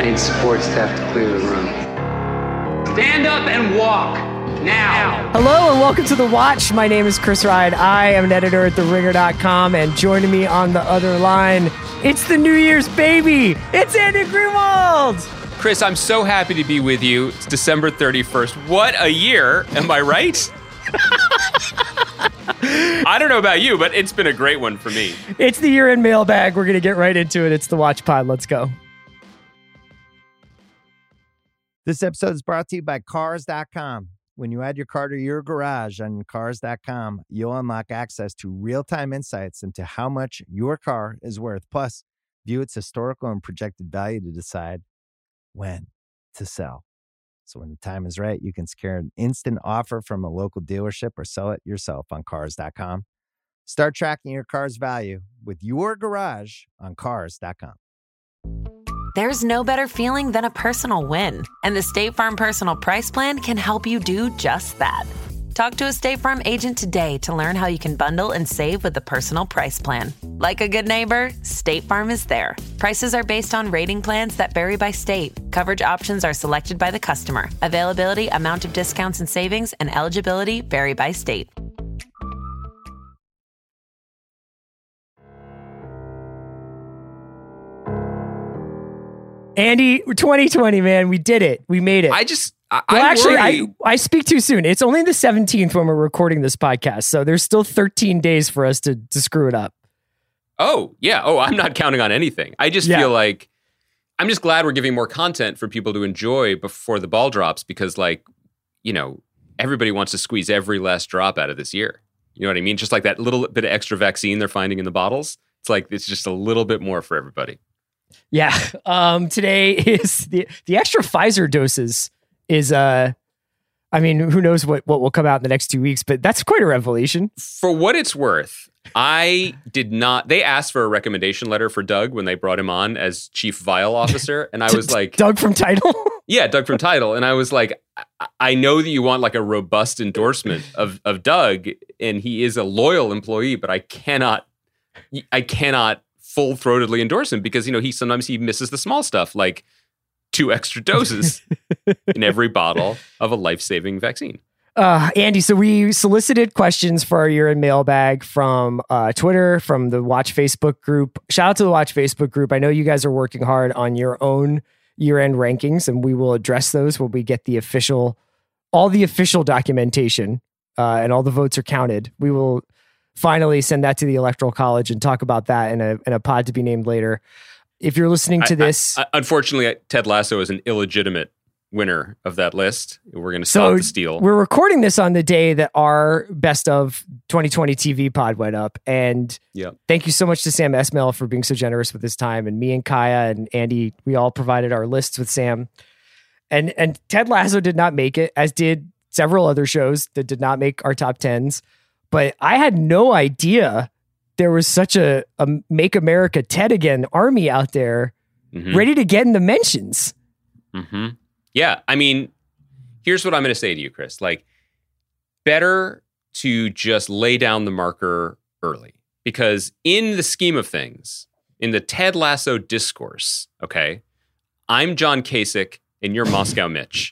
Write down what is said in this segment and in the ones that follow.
need support staff to clear the room. Stand up and walk. Now. Hello and welcome to The Watch. My name is Chris Ryan. I am an editor at TheRinger.com, and joining me on the other line, it's the New Year's baby. It's Andy Greenwald. Chris, I'm so happy to be with you. It's December 31st. What a year. Am I right? I don't know about you, but it's been a great one for me. It's the year-end mailbag. We're going to get right into it. It's The Watch Pod. Let's go. This episode is brought to you by Cars.com. When you add your car to your garage on Cars.com, you'll unlock access to real-time insights into how much your car is worth. Plus, view its historical and projected value to decide when to sell. So when the time is right, you can secure an instant offer from a local dealership or sell it yourself on Cars.com. Start tracking your car's value with your garage on Cars.com. There's no better feeling than a personal win, and the State Farm Personal Price Plan can help you do just that. Talk to a State Farm agent today to learn how you can bundle and save with the Personal Price Plan. Like a good neighbor, State Farm is there. Prices are based on rating plans that vary by state. Coverage options are selected by the customer. Availability, amount of discounts and savings, and eligibility vary by state. Andy, 2020, man, we did it. We made it. I speak too soon. It's only the 17th when we're recording this podcast, so there's still 13 days for us to screw it up. Oh, yeah. Oh, I'm not counting on anything. I just feel like I'm just glad we're giving more content for people to enjoy before the ball drops because, like, you know, everybody wants to squeeze every last drop out of this year. You know what I mean? Just like that little bit of extra vaccine they're finding in the bottles. It's like it's just a little bit more for everybody. Yeah. Today is the extra Pfizer doses is, I mean, who knows what will come out in the next 2 weeks, but that's quite a revelation. For what it's worth, I did not, they asked for a recommendation letter for Doug when they brought him on as chief vial officer. And I was like, Doug from Tidal? Yeah, Doug from Tidal. And I was like, I know that you want like a robust endorsement of Doug, and he is a loyal employee, but I cannot full-throatedly endorse him because, you know, sometimes he misses the small stuff, like 2 extra doses in every bottle of a life-saving vaccine. Andy, so we solicited questions for our year-end mailbag from Twitter, from the Watch Facebook group. Shout out to the Watch Facebook group. I know you guys are working hard on your own year-end rankings, and we will address those when we get all the official documentation and all the votes are counted. We will finally send that to the Electoral College and talk about that in a pod to be named later. If you're listening to this... unfortunately, Ted Lasso is an illegitimate winner of that list. We're going to stop the steal. We're recording this on the day that our Best of 2020 TV pod went up. And thank you so much to Sam Esmail for being so generous with his time. And me and Kaya and Andy, we all provided our lists with Sam. And Ted Lasso did not make it, as did several other shows that did not make our top 10s. But I had no idea there was such a Make America Ted Again army out there ready to get in the mentions. Mm-hmm. Yeah. I mean, here's what I'm going to say to you, Chris. Like, better to just lay down the marker early. Because in the scheme of things, in the Ted Lasso discourse, okay, I'm John Kasich and you're Moscow Mitch.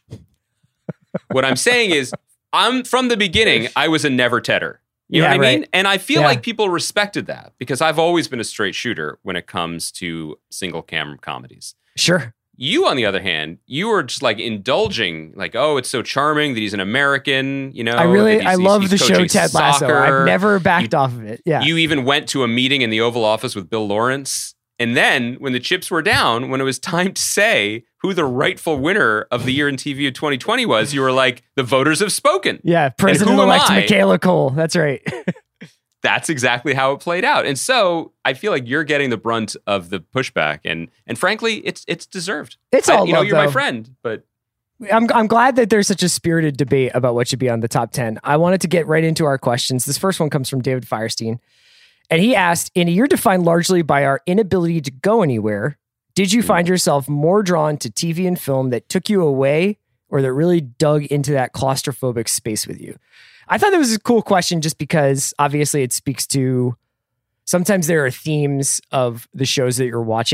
What I'm saying is, from the beginning, I was a never Tedder. You know what I mean? And I feel like people respected that because I've always been a straight shooter when it comes to single cam comedies. Sure. You, on the other hand, you were just like indulging, like, oh, it's so charming that he's an American, you know. I love the show Ted Lasso. I've never backed off of it. Yeah. You even went to a meeting in the Oval Office with Bill Lawrence. And then when the chips were down, when it was time to say who the rightful winner of the year in TV of 2020 was, you were like, the voters have spoken. Yeah, President-elect Michaela Cole. That's right. That's exactly how it played out. And so I feel like you're getting the brunt of the pushback. And frankly, it's deserved. It's all love, you're my friend, but... I'm glad that there's such a spirited debate about what should be on the top 10. I wanted to get right into our questions. This first one comes from David Firestein. And he asked, in a year defined largely by our inability to go anywhere, did you find yourself more drawn to TV and film that took you away or that really dug into that claustrophobic space with you? I thought that was a cool question just because obviously it speaks to sometimes there are themes of the shows that you're watching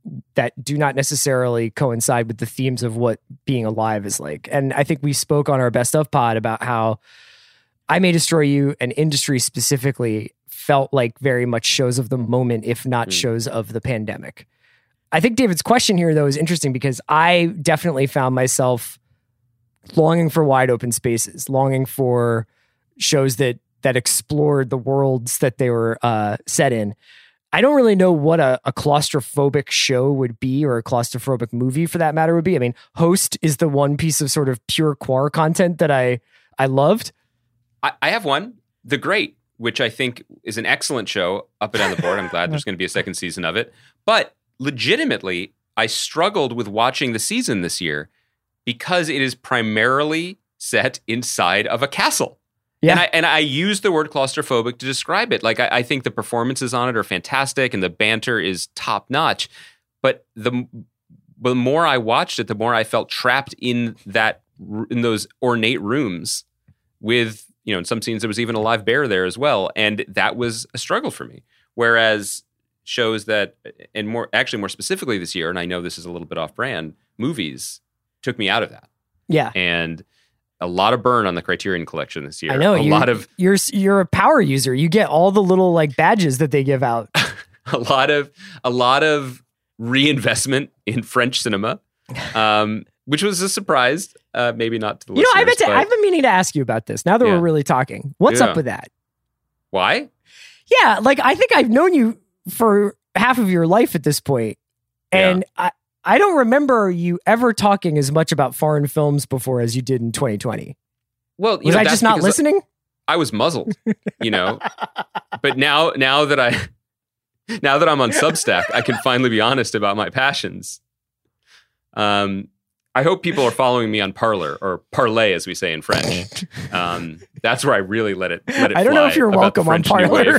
that do not necessarily coincide with the themes of what being alive is like. And I think we spoke on our Best of pod about how I May Destroy You and Industry specifically felt like very much shows of the moment, if not shows of the pandemic. I think David's question here, though, is interesting because I definitely found myself longing for wide open spaces, longing for shows that explored the worlds that they were set in. I don't really know what a claustrophobic show would be, or a claustrophobic movie for that matter would be. I mean, Host is the one piece of sort of pure queer content that I loved. I have one, The Great, which I think is an excellent show, up and down the board. I'm glad there's going to be a second season of it. But legitimately, I struggled with watching the season this year because it is primarily set inside of a castle. Yeah. And I use the word claustrophobic to describe it. Like, I think the performances on it are fantastic and the banter is top notch. But the more I watched it, the more I felt trapped in those ornate rooms with, in some scenes there was even a live bear there as well. And that was a struggle for me. Whereas shows that, and more specifically this year, and I know this is a little bit off brand, movies took me out of that. Yeah. And a lot of burn on the Criterion Collection this year. I know. You're a power user. You get all the little like badges that they give out. a lot of reinvestment in French cinema, which was a surprise. Maybe not to the listeners. I've been meaning to ask you about this. Now that we're really talking, what's up with that? Why? Yeah, like I think I've known you for half of your life at this point, and I don't remember you ever talking as much about foreign films before as you did in 2020. Well, was I just not listening? I was muzzled, But now that I'm on Substack, I can finally be honest about my passions. I hope people are following me on Parler, or Parlay, as we say in French. That's where I really let it fly. I don't know if you're welcome on Parler.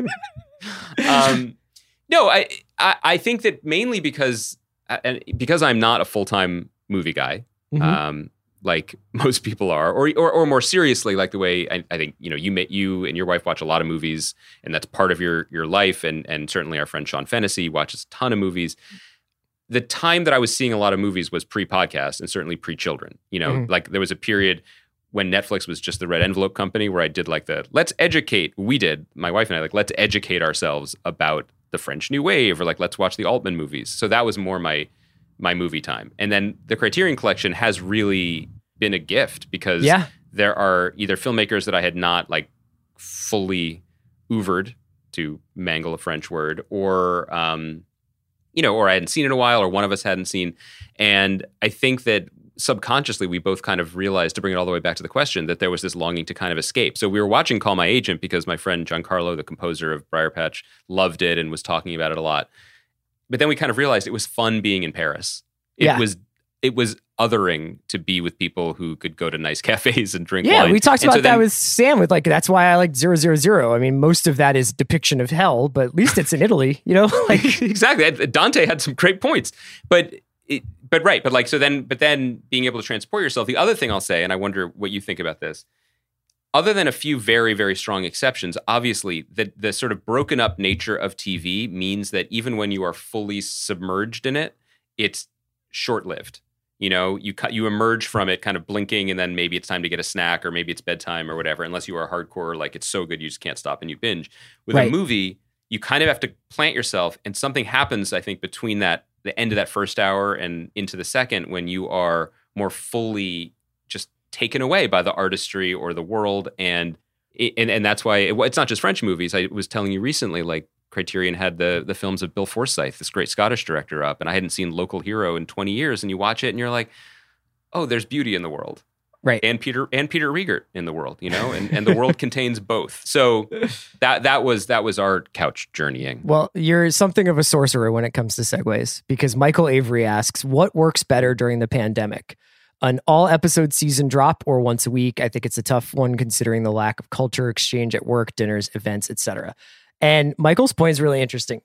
No, I think that mainly because I'm not a full-time movie guy, like most people are, or more seriously, like the way I think you and your wife watch a lot of movies, and that's part of your life, and certainly our friend Sean Fennessy watches a ton of movies. The time that I was seeing a lot of movies was pre-podcast and certainly pre-children. Like there was a period when Netflix was just the red envelope company where I did like let's my wife and I, let's educate ourselves about the French New Wave, or let's watch the Altman movies. So that was more my movie time. And then the Criterion Collection has really been a gift because there are either filmmakers that I had not fully oeuvred, to mangle a French word, or or I hadn't seen in a while, or one of us hadn't seen. And I think that subconsciously we both kind of realized, to bring it all the way back to the question, that there was this longing to kind of escape. So we were watching Call My Agent because my friend Giancarlo, the composer of Briarpatch, loved it and was talking about it a lot. But then we kind of realized it was fun being in Paris. It was othering to be with people who could go to nice cafes and drink wine. Yeah, we talked about that with Sam, with that's why I like 000. I mean, most of that is depiction of hell, but at least it's in Italy, Exactly. Dante had some great points. But then being able to transport yourself. The other thing I'll say, and I wonder what you think about this, other than a few very, very strong exceptions, obviously the sort of broken up nature of TV means that even when you are fully submerged in it, it's short-lived. You emerge from it kind of blinking, and then maybe it's time to get a snack, or maybe it's bedtime or whatever, unless you are hardcore, it's so good you just can't stop and you binge. With a movie, you kind of have to plant yourself, and something happens, I think, between the end of that first hour and into the second, when you are more fully just taken away by the artistry or the world. And that's why it's not just French movies. I was telling you recently, Criterion had the films of Bill Forsyth, this great Scottish director, up, and I hadn't seen Local Hero in 20 years. And you watch it and you're like, oh, there's beauty in the world. Right. And Peter Riegert in the world, and the world contains both. So that was our couch journeying. Well, you're something of a sorcerer when it comes to segues, because Michael Avery asks, what works better during the pandemic? An all episode season drop or once a week? I think it's a tough one considering the lack of culture exchange at work, dinners, events, etc. And Michael's point is really interesting.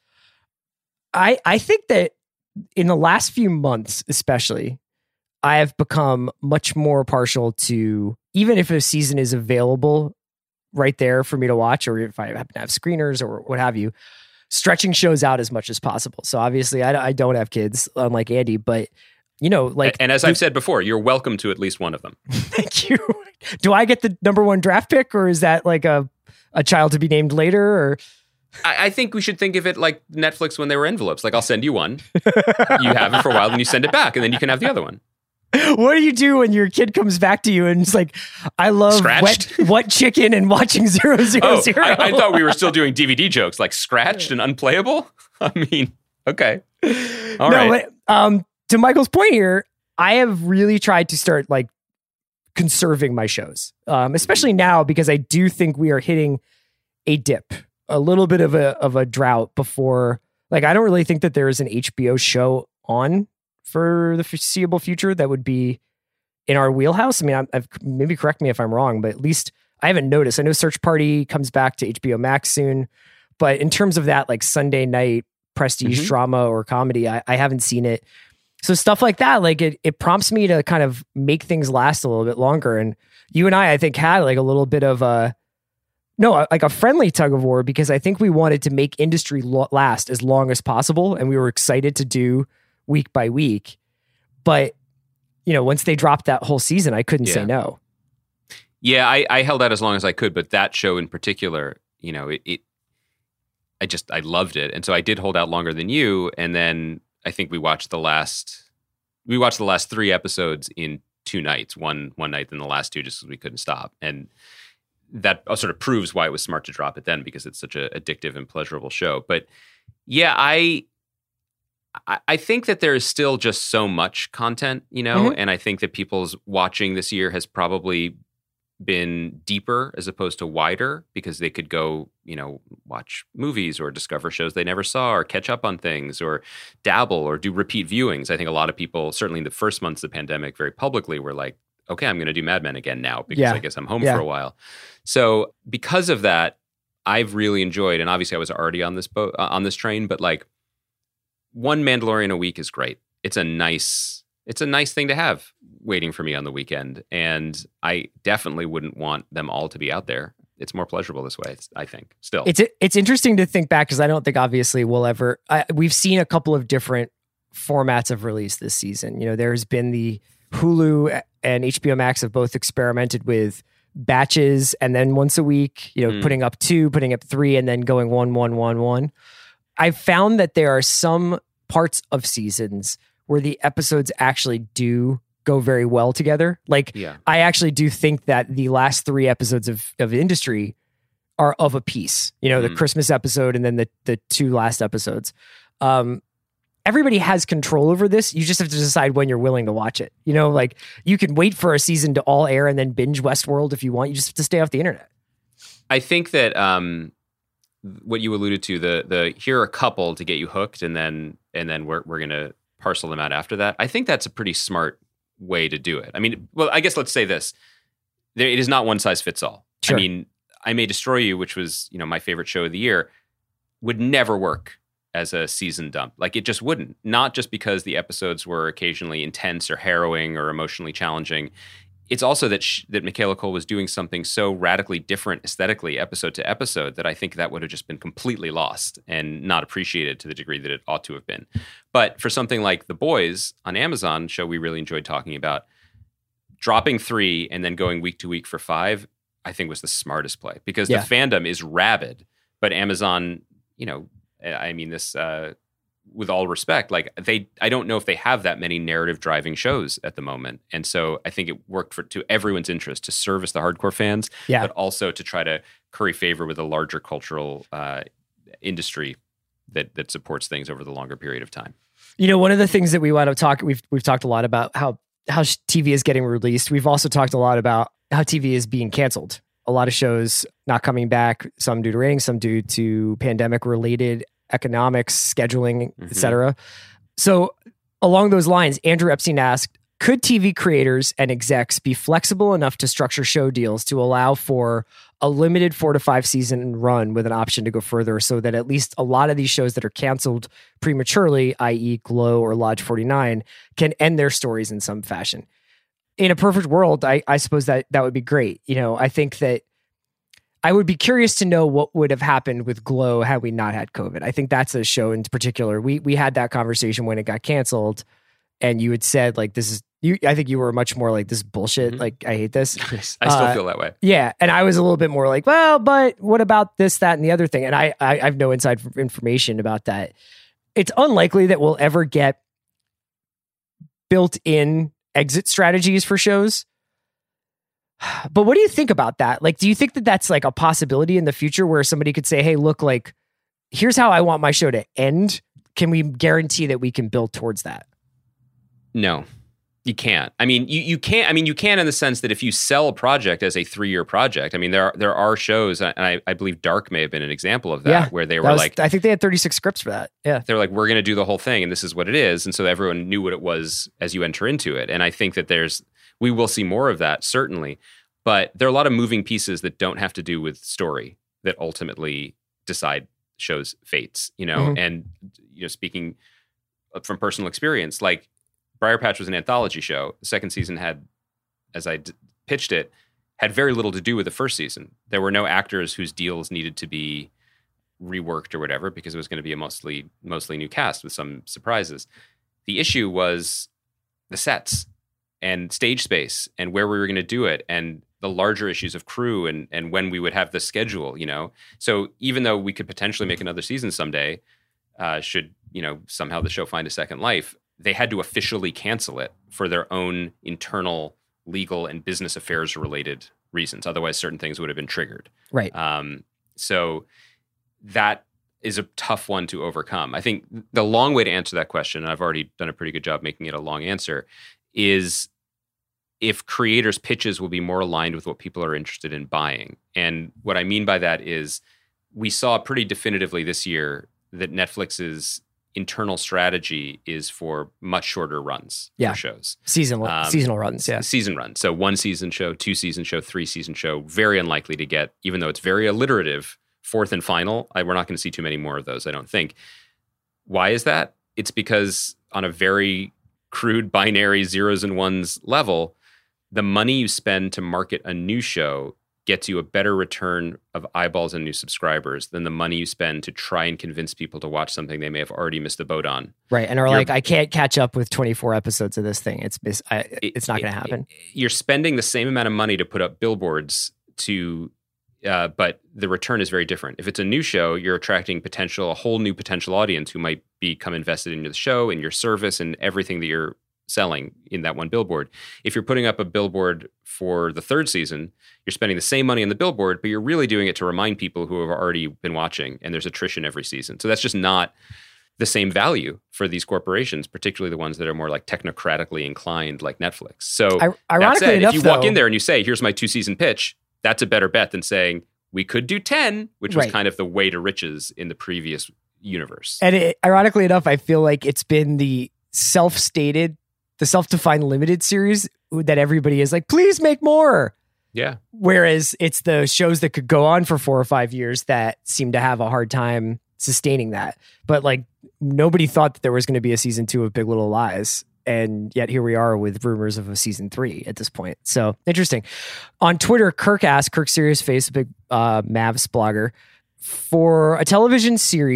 I think that in the last few months, especially, I have become much more partial to, even if a season is available right there for me to watch, or if I happen to have screeners or what have you, stretching shows out as much as possible. So obviously I don't have kids, unlike Andy, but like... And as I've said before, you're welcome to at least one of them. Thank you. Do I get the number 1 draft pick, or is that like a child to be named later? Or I think we should think of it like Netflix when they were envelopes. Like, I'll send you one, you have it for a while, then you send it back, and then you can have the other one. What do you do when your kid comes back to you and it's like, I love wet chicken and watching 000? I thought we were still doing DVD jokes, like scratched and unplayable. I mean, okay. All right. But, to Michael's point here, I have really tried to start like conserving my shows, especially now, because I do think we are hitting a dip, a little bit of a drought before. Like, I don't really think that there is an HBO show on for the foreseeable future that would be in our wheelhouse. I mean, maybe correct me if I'm wrong, but at least I haven't noticed. I know Search Party comes back to HBO Max soon, but in terms of that, like Sunday night prestige drama or comedy, I haven't seen it. So stuff like that, like it prompts me to kind of make things last a little bit longer. And you and I think had like a little bit of a friendly tug of war, because I think we wanted to make industry last as long as possible. And we were excited to do week by week. But, once they dropped that whole season, I couldn't say no. Yeah, I held out as long as I could, but that show in particular, I loved it. And so I did hold out longer than you. And then I think we watched the last 3 episodes in 2 nights, one night, then the last 2 just because we couldn't stop. And that sort of proves why it was smart to drop it then, because it's such an addictive and pleasurable show. But yeah, I think that there is still just so much content, and I think that people's watching this year has probably been deeper as opposed to wider, because they could go, watch movies or discover shows they never saw, or catch up on things, or dabble or do repeat viewings. I think a lot of people, certainly in the first months of the pandemic, very publicly were like, okay, I'm going to do Mad Men again now, because I guess I'm home for a while. So because of that, I've really enjoyed, and obviously I was already on this boat, on this train, but like, one Mandalorian a week is great. It's a nice thing to have waiting for me on the weekend. And I definitely wouldn't want them all to be out there. It's more pleasurable this way, I think, still. It's interesting to think back, because I don't think obviously we'll ever... we've seen a couple of different formats of release this season. There's been the Hulu and HBO Max have both experimented with batches, and then once a week, putting up 2, putting up 3, and then going 1, 1, 1, 1. I've found that there are some parts of seasons where the episodes actually do go very well together. Like, I actually do think that the last 3 episodes of Industry are of a piece. The Christmas episode and then the 2 last episodes. Everybody has control over this. You just have to decide when you're willing to watch it. Like, you can wait for a season to all air and then binge Westworld if you want. You just have to stay off the internet. I think that what you alluded to, the here are a couple to get you hooked, and then we're going to parcel them out after that. I think that's a pretty smart way to do it. I mean, well, I guess let's say this: it is not one size fits all. Sure. I mean, I May Destroy You, which was my favorite show of the year, would never work as a season dump. Like, it just wouldn't. Not just because the episodes were occasionally intense or harrowing or emotionally challenging. It's also that Michaela Coel was doing something so radically different aesthetically episode to episode that I think that would have just been completely lost and not appreciated to the degree that it ought to have been. But for something like The Boys on Amazon, show we really enjoyed talking about, dropping 3 and then going week to week for 5, I think was the smartest play, because the fandom is rabid, but Amazon, I mean this with all respect, like I don't know if they have that many narrative driving shows at the moment. And so I think it worked to everyone's interest to service the hardcore fans, but also to try to curry favor with a larger cultural industry that supports things over the longer period of time. One of the things that we want to talk, we've talked a lot about how TV is getting released. We've also talked a lot about how TV is being canceled. A lot of shows not coming back, some due to ratings, some due to pandemic related economics, scheduling, etc. So along those lines, Andrew Epstein asked, could TV creators and execs be flexible enough to structure show deals to allow for a limited 4 to 5 season run with an option to go further, so that at least a lot of these shows that are canceled prematurely, i.e. Glow or Lodge 49, can end their stories in some fashion? In a perfect world, I suppose that would be great. I think that I would be curious to know what would have happened with Glow had we not had COVID. I think that's a show in particular. We had that conversation when it got canceled, and you had said like, this is, I think you were much more like, this is bullshit. Mm-hmm. Like, I hate this. I still feel that way. Yeah. And I was a little bit more like, well, but what about this, that, and the other thing? And I have no inside information about that. It's unlikely that we'll ever get built-in exit strategies for shows. But what do you think about that? Like, do you think that that's like a possibility in the future where somebody could say, hey, look, like, here's how I want my show to end. Can we guarantee that we can build towards that? No, you can't. I mean, you can't. I mean, you can in the sense that if you sell a project as a 3-year project, I mean, there are shows, and I believe Dark may have been an example of that, where they were like, I think they had 36 scripts for that. Yeah. They're like, we're going to do the whole thing, and this is what it is. And so everyone knew what it was as you enter into it. And I think that we will see more of that, certainly. But there are a lot of moving pieces that don't have to do with story that ultimately decide shows' fates, And, speaking from personal experience, like Briar Patch was an anthology show. The second season had, as I pitched it, had very little to do with the first season. There were no actors whose deals needed to be reworked or whatever, because it was going to be a mostly new cast with some surprises. The issue was the sets and stage space and where we were going to do it, and the larger issues of crew and when we would have the schedule, So even though we could potentially make another season someday, should, somehow the show find a second life, they had to officially cancel it for their own internal legal and business affairs related reasons. Otherwise, certain things would have been triggered. Right. So that is a tough one to overcome. I think the long way to answer that question, and I've already done a pretty good job making it a long answer, is if creators' pitches will be more aligned with what people are interested in buying. And what I mean by that is we saw pretty definitively this year that Netflix's internal strategy is for much shorter runs for shows. Seasonal runs, yeah. Season runs. So 1 season show, 2 season show, 3 season show. Very unlikely to get, even though it's very alliterative, 4th and final. We're not going to see too many more of those, I don't think. Why is that? It's because on a very crude binary zeros and ones level, the money you spend to market a new show gets you a better return of eyeballs and new subscribers than the money you spend to try and convince people to watch something they may have already missed the boat on. Right. And are like, I can't catch up with 24 episodes of this thing. It's not going to happen. You're spending the same amount of money to put up billboards but the return is very different. If it's a new show, you're attracting a whole new potential audience who might become invested in the show, in your service, and everything that you're selling in that one billboard. If you're putting up a billboard for the 3rd season, you're spending the same money on the billboard, but you're really doing it to remind people who have already been watching, and there's attrition every season. So that's just not the same value for these corporations, particularly the ones that are more like technocratically inclined like Netflix. So ironically said, enough, if you walk in there and you say, here's my 2-season pitch, that's a better bet than saying we could do 10, which was kind of the way to riches in the previous universe. And ironically enough, I feel like it's been the self-defined limited series that everybody is like, please make more. Yeah. Whereas it's the shows that could go on for 4 or 5 years that seem to have a hard time sustaining that. But like nobody thought that there was going to be a season 2 of Big Little Lies. And yet here we are with rumors of a season 3 at this point. So interesting. On Twitter, Kirk Serious Face, a big Mavs blogger, for a television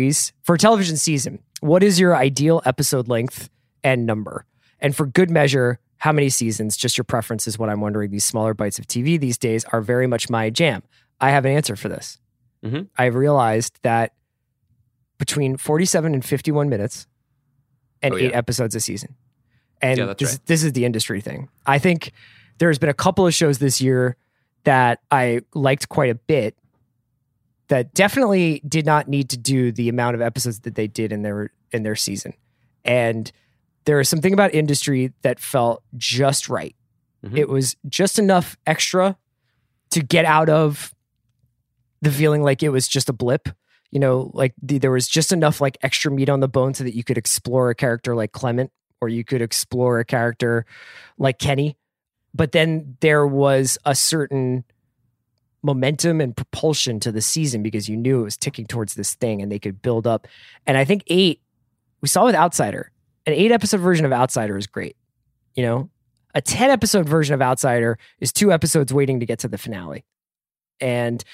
season, what is your ideal episode length and number? And for good measure, how many seasons? Just your preference is what I'm wondering. These smaller bites of TV these days are very much my jam. I have an answer for this. Mm-hmm. I've realized that between 47 and 51 minutes and 8 episodes a season. And this is the industry thing. I think there's been a couple of shows this year that I liked quite a bit that definitely did not need to do the amount of episodes that they did in their season. And there was something about industry that felt just right. Mm-hmm. It was just enough extra to get out of the feeling like it was just a blip. Like there was just enough like extra meat on the bone so that you could explore a character like Clement, or you could explore a character like Kenny. But then there was a certain momentum and propulsion to the season because you knew it was ticking towards this thing and they could build up. And I think 8, we saw with Outsider, an 8-episode version of Outsider is great. A 10-episode version of Outsider is 2 episodes waiting to get to the finale. And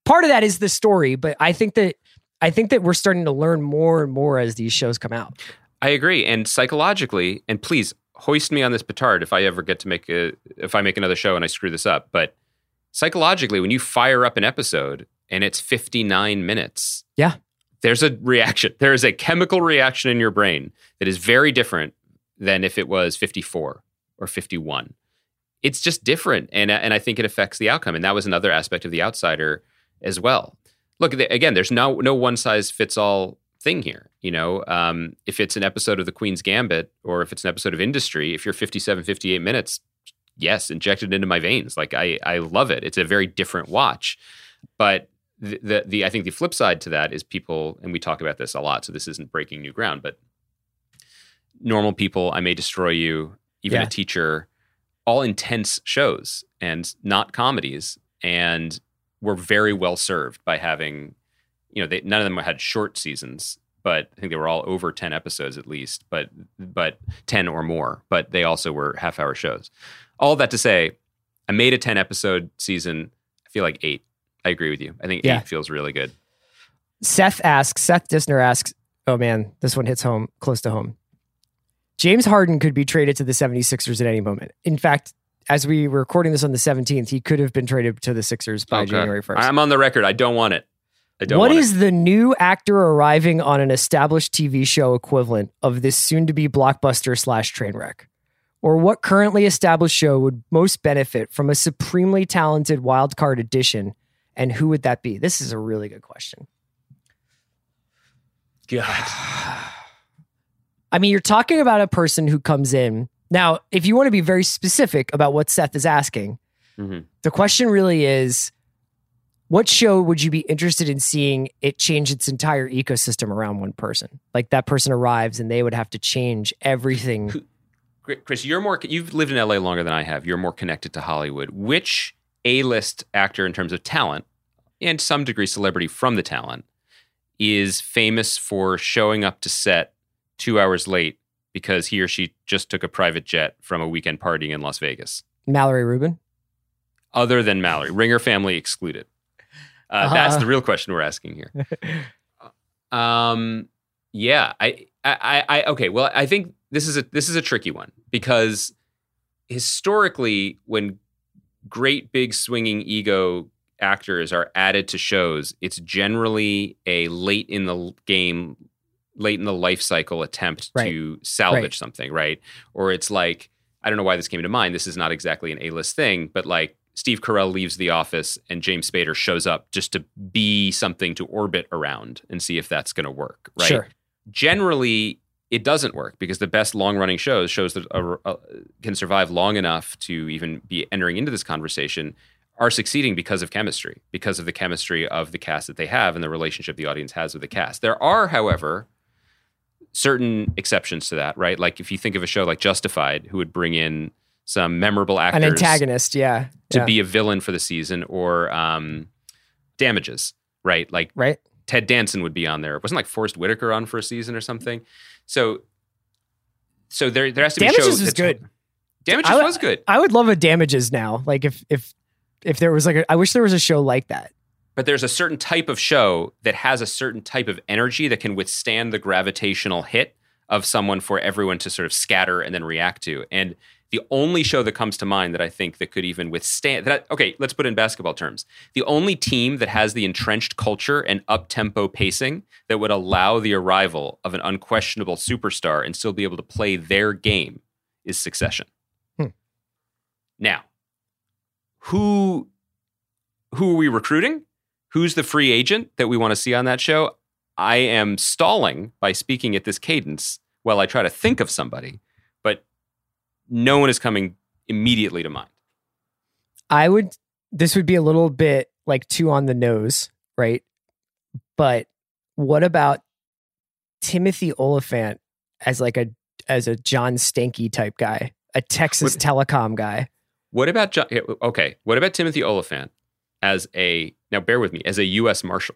part of that is the story, but I think that we're starting to learn more and more as these shows come out. I agree. And psychologically, and please hoist me on this petard if I ever get to if I make another show and I screw this up, but psychologically, when you fire up an episode and it's 59 minutes, yeah, there's a reaction. There is a chemical reaction in your brain that is very different than if it was 54 or 51. It's just different. And I think it affects the outcome. And that was another aspect of The Outsider as well. Look, again, there's no one size fits all thing here. You know, if it's an episode of The Queen's Gambit or if it's an episode of Industry, if you're 57, 58 minutes, yes, inject it into my veins. Like I love it. It's a very different watch. But I think the flip side to that is people, and we talk about this a lot, so this isn't breaking new ground, but normal people, I May Destroy You, even A Teacher, all intense shows and not comedies, and were very well served by having, you know, none of them had short seasons, but I think they were all over 10 episodes at least, but 10 or more, but they also were half-hour shows. All that to say, I made a 10-episode season. I feel like 8. I agree with you. I think 8 feels really good. Seth Dissner asks, oh man, this one hits home, close to home. James Harden could be traded to the 76ers at any moment. In fact, as we were recording this on the 17th, he could have been traded to the Sixers by January 1st. I'm on the record. I don't want it. What is the new actor arriving on an established TV show equivalent of this soon-to-be blockbuster / train wreck? Or what currently established show would most benefit from a supremely talented wildcard addition, and who would that be? This is a really good question. God. I mean, you're talking about a person who comes in. Now, if you want to be very specific about what Seth is asking, the question really is, what show would you be interested in seeing it change its entire ecosystem around one person? Like that person arrives and they would have to change everything. Chris, you've lived in LA longer than I have. You're more connected to Hollywood. Which A-list actor in terms of talent and some degree celebrity from the talent is famous for showing up to set 2 hours late because he or she just took a private jet from a weekend partying in Las Vegas? Mallory Rubin? Other than Mallory. Ringer family excluded. That's the real question we're asking here. Yeah. Okay. Well, I think this is a tricky one because historically, when great big swinging ego actors are added to shows, it's generally a late in the life cycle attempt to salvage something, right? Or it's like, I don't know why this came to mind. This is not exactly an A-list thing, but like Steve Carell leaves The Office and James Spader shows up just to be something to orbit around and see if that's going to work, right? Sure. Generally, it doesn't work because the best long-running shows that can survive long enough to even be entering into this conversation are succeeding because of chemistry, because of the chemistry of the cast that they have and the relationship the audience has with the cast. There are, however, certain exceptions to that, right? Like if you think of a show like Justified, who would bring in some memorable actors, an antagonist, to be a villain for the season, or Damages, right? Like Ted Danson would be on there. It wasn't like Forrest Whitaker on for a season or something. So there has to be Damages shows. Was good. Damages was good. I would love a Damages now. Like if there was I wish there was a show like that. But there's a certain type of show that has a certain type of energy that can withstand the gravitational hit of someone for everyone to sort of scatter and then react to. And the only show that comes to mind that I think that could even withstand that, okay, let's put it in basketball terms. The only team that has the entrenched culture and up-tempo pacing that would allow the arrival of an unquestionable superstar and still be able to play their game is Succession. Now, who are we recruiting? Who's the free agent that we want to see on that show? I am stalling by speaking at this cadence while I try to think of somebody, but no one is coming immediately to mind. This would be a little bit like too on the nose, right? But what about Timothy Olyphant as a John Stanky type guy, a Texas Telecom guy? What about what about Timothy Olyphant as now bear with me, as a U.S. Marshal?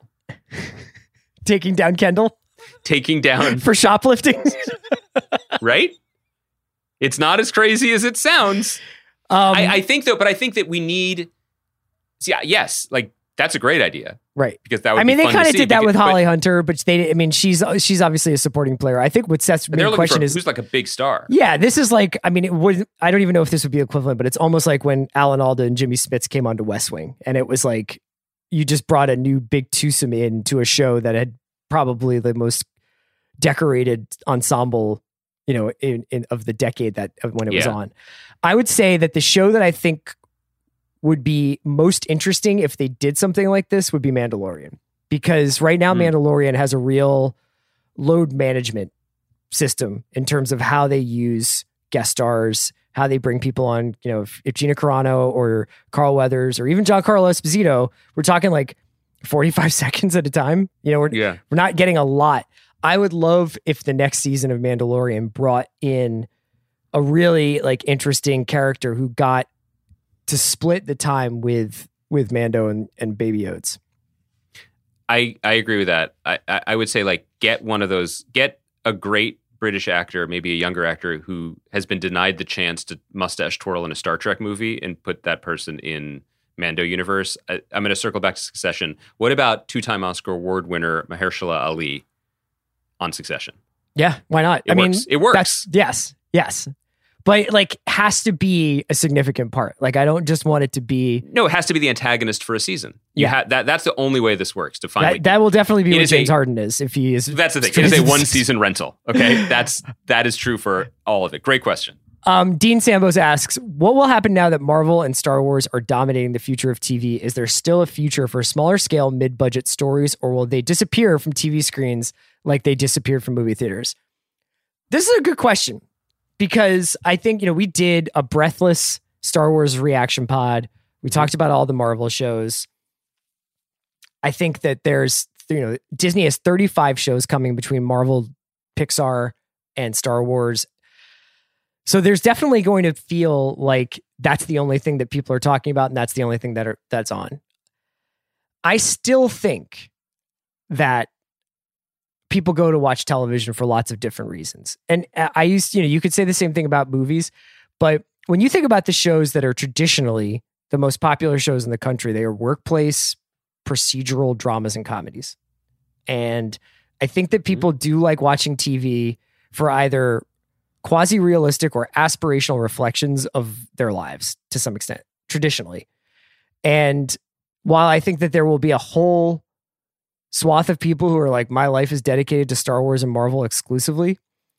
Taking down Kendall? Taking down... For shoplifting? Right? It's not as crazy as it sounds. I think that we need... See, yes, like That's a great idea. Right. Because that would I mean, be they fun kind to of see, did that because- with but- Holly Hunter, but she's obviously a supporting player. I think what Seth's But they're main looking question for is, who's like a big star. yeah, this is like, I mean, I don't even know if this would be equivalent, but it's almost like when Alan Alda and Jimmy Smits came onto West Wing, and it was like, you just brought a new big twosome into a show that had probably the most decorated ensemble, in of the decade when it was on. I would say that the show that I think would be most interesting if they did something like this would be Mandalorian, because right now Mandalorian has a real load management system in terms of how they use guest stars, how they bring people on. If Gina Carano or Carl Weathers or even Giancarlo Esposito, we're talking like 45 seconds at a time. We're not getting a lot. I would love if the next season of Mandalorian brought in a really like interesting character who got to split the time with Mando and Baby Yoda. I agree with that. I would say like get a great British actor, maybe a younger actor who has been denied the chance to mustache twirl in a Star Trek movie, and put that person in Mando universe. I'm going to circle back to Succession. What about 2-time Oscar Award winner Mahershala Ali on Succession? Yeah, why not? It works. Yes. But like, has to be a significant part. Like, I don't just want it to be. No, it has to be the antagonist for a season. That's the only way this works. To find that will definitely be what James Harden is if he is. That's the thing. It is a 1-season rental. Okay, that is true for all of it. Great question. Dean Sambos asks, what will happen now that Marvel and Star Wars are dominating the future of TV? Is there still a future for smaller scale, mid-budget stories, or will they disappear from TV screens like they disappeared from movie theaters? This is a good question, because I think, we did a breathless Star Wars reaction pod. We talked about all the Marvel shows. I think that there's, Disney has 35 shows coming between Marvel, Pixar, and Star Wars. So there's definitely going to feel like that's the only thing that people are talking about, and that's the only thing that's on. I still think that people go to watch television for lots of different reasons. And you could say the same thing about movies, but when you think about the shows that are traditionally the most popular shows in the country, they are workplace, procedural dramas, and comedies. And I think that people do like watching TV for either quasi-realistic or aspirational reflections of their lives to some extent, traditionally. And while I think that there will be a whole swath of people who are like, my life is dedicated to Star Wars and Marvel exclusively,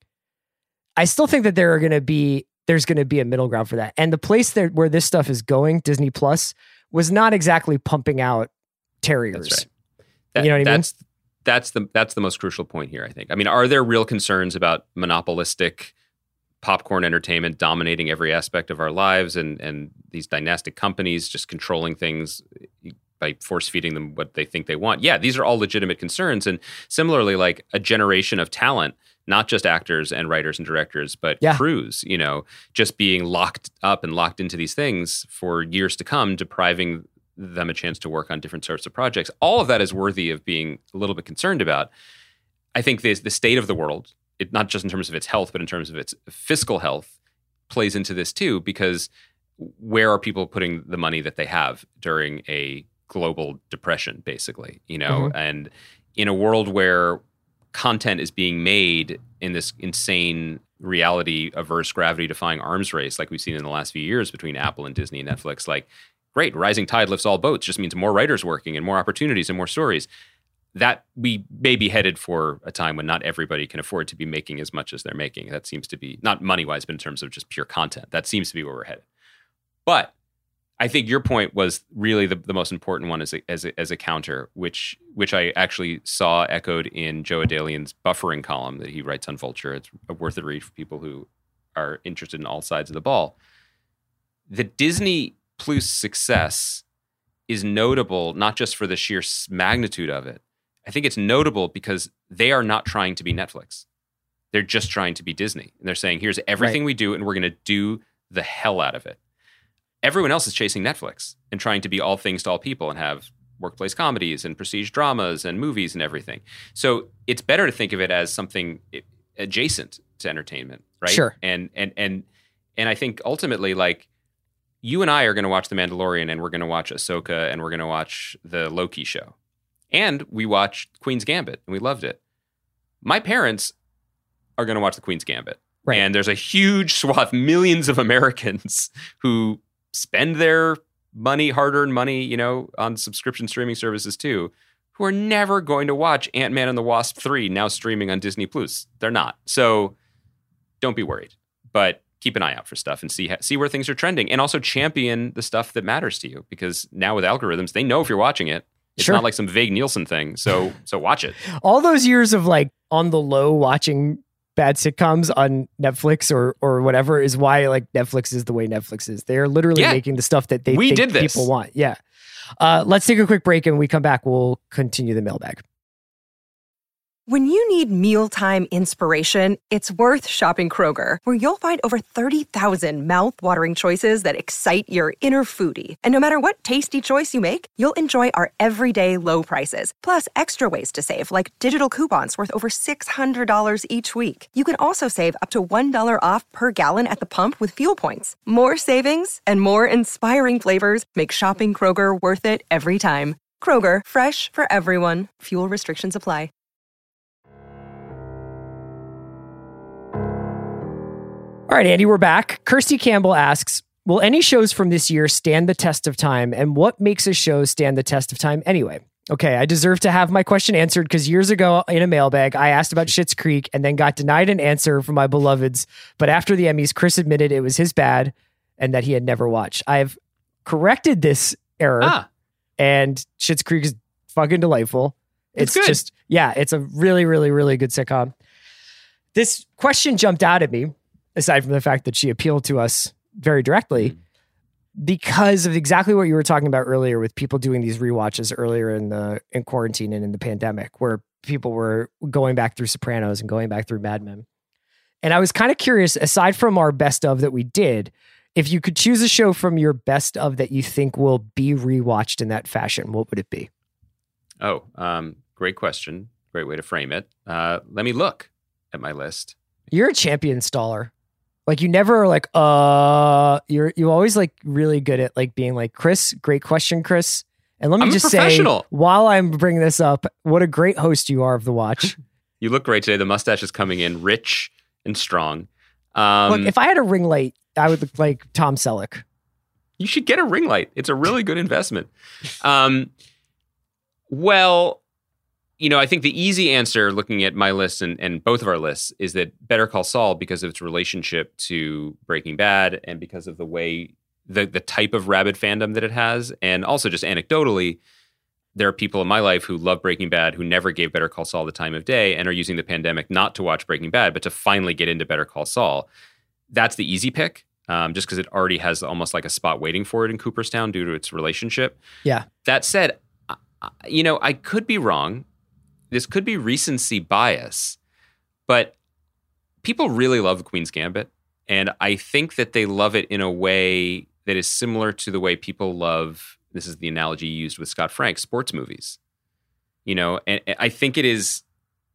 I still think that there's going to be a middle ground for that. And the place where this stuff is going, Disney Plus, was not exactly pumping out terriers. That's right. You know what I mean? That's the most crucial point here, I think. I mean, are there real concerns about monopolistic popcorn entertainment dominating every aspect of our lives, and these dynastic companies just controlling things by force feeding them what they think they want? Yeah, these are all legitimate concerns. And similarly, like a generation of talent, not just actors and writers and directors, but crews, just being locked up and locked into these things for years to come, depriving them a chance to work on different sorts of projects. All of that is worthy of being a little bit concerned about. I think the state of the world, not just in terms of its health, but in terms of its fiscal health, plays into this too, because where are people putting the money that they have during a global depression, basically, and in a world where content is being made in this insane reality averse, gravity defying arms race like we've seen in the last few years between Apple and Disney and Netflix, like, great, rising tide lifts all boats just means more writers working and more opportunities and more stories. That we may be headed for a time when not everybody can afford to be making as much as they're making. That seems to be, not money-wise, but in terms of just pure content. That seems to be where we're headed. But I think your point was really the most important one as a counter, which I actually saw echoed in Joe Adalian's buffering column that he writes on Vulture. It's worth a read for people who are interested in all sides of the ball. The Disney Plus success is notable not just for the sheer magnitude of it. I think it's notable because they are not trying to be Netflix. They're just trying to be Disney. And they're saying, here's everything we do, and we're going to do the hell out of it. Everyone else is chasing Netflix and trying to be all things to all people and have workplace comedies and prestige dramas and movies and everything. So it's better to think of it as something adjacent to entertainment, right? Sure. And I think ultimately, like, you and I are going to watch The Mandalorian, and we're going to watch Ahsoka, and we're going to watch the Loki show. And we watched Queen's Gambit, and we loved it. My parents are going to watch the Queen's Gambit. Right. And there's a huge swath, millions of Americans who spend their money, hard-earned money, on subscription streaming services too, who are never going to watch Ant-Man and the Wasp 3 now streaming on Disney+. They're not. So don't be worried. But keep an eye out for stuff and see where things are trending, and also champion the stuff that matters to you, because now with algorithms, they know if you're watching it. It's not like some vague Nielsen thing. So watch it. All those years of like on the low watching bad sitcoms on Netflix or whatever is why like Netflix is the way Netflix is. They're literally making the stuff that they think people want. Yeah. Let's take a quick break, and when we come back, we'll continue the mailbag. When you need mealtime inspiration, it's worth shopping Kroger, where you'll find over 30,000 mouth-watering choices that excite your inner foodie. And no matter what tasty choice you make, you'll enjoy our everyday low prices, plus extra ways to save, like digital coupons worth over $600 each week. You can also save up to $1 off per gallon at the pump with fuel points. More savings and more inspiring flavors make shopping Kroger worth it every time. Kroger, fresh for everyone. Fuel restrictions apply. All right, Andy, we're back. Kirsty Campbell asks, will any shows from this year stand the test of time, and what makes a show stand the test of time anyway? Okay, I deserve to have my question answered because years ago in a mailbag, I asked about Schitt's Creek and then got denied an answer from my beloveds. But after the Emmys, Chris admitted it was his bad and that he had never watched. I've corrected this error, and Schitt's Creek is fucking delightful. It's good. Just, it's a really, really, really good sitcom. This question jumped out at me, aside from the fact that she appealed to us very directly, because of exactly what you were talking about earlier with people doing these rewatches earlier in quarantine and in the pandemic, where people were going back through Sopranos and going back through Mad Men. And I was kind of curious, aside from our best of that we did, if you could choose a show from your best of that you think will be rewatched in that fashion, what would it be? Oh, great question. Great way to frame it. Let me look at my list. You're a champion staller. Like you never are like, you always like really good at like being like, Chris, great question, Chris. And let me just say, while I'm bringing this up, what a great host you are of The Watch. You look great today. The mustache is coming in rich and strong. Look, if I had a ring light, I would look like Tom Selleck. You should get a ring light. It's a really good investment. Well, I think the easy answer looking at my list and both of our lists is that Better Call Saul, because of its relationship to Breaking Bad and because of the way, the type of rabid fandom that it has, and also just anecdotally, there are people in my life who love Breaking Bad who never gave Better Call Saul the time of day and are using the pandemic not to watch Breaking Bad, but to finally get into Better Call Saul. That's the easy pick, just because it already has almost like a spot waiting for it in Cooperstown due to its relationship. Yeah. That said, I could be wrong. This could be recency bias, but people really love The Queen's Gambit. And I think that they love it in a way that is similar to the way people love, this is the analogy used with Scott Frank, sports movies. And I think it is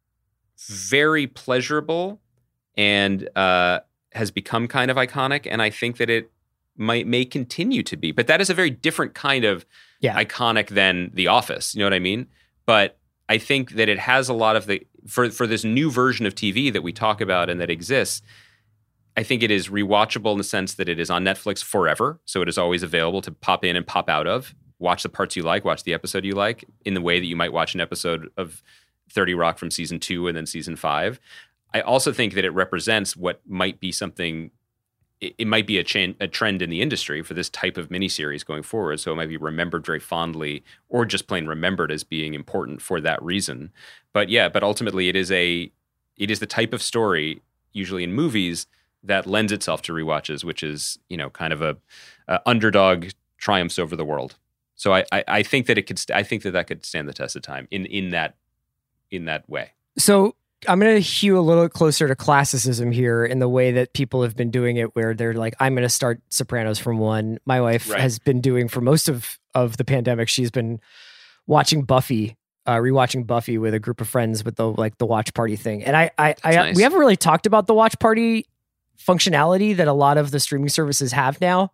very pleasurable and has become kind of iconic. And I think that it may continue to be. But that is a very different kind of iconic than The Office. You know what I mean? But I think that it has a lot of for this new version of TV that we talk about and that exists, I think it is rewatchable in the sense that it is on Netflix forever. So it is always available to pop in and pop out of. Watch the parts you like, watch the episode you like, in the way that you might watch an episode of 30 Rock from season 2 and then season 5. I also think that it represents what might be something, it might be a trend in the industry for this type of miniseries going forward. So it might be remembered very fondly or just plain remembered as being important for that reason. But ultimately it is the type of story, usually in movies, that lends itself to rewatches, which is, kind of a underdog triumphs over the world. So I think that that could stand the test of time in that way. So I'm going to hew a little closer to classicism here in the way that people have been doing it, where they're like, I'm going to start Sopranos from 1. My wife has been doing for most of the pandemic. She's been watching Buffy, rewatching Buffy with a group of friends with the watch party thing. And nice. We haven't really talked about the watch party functionality that a lot of the streaming services have now,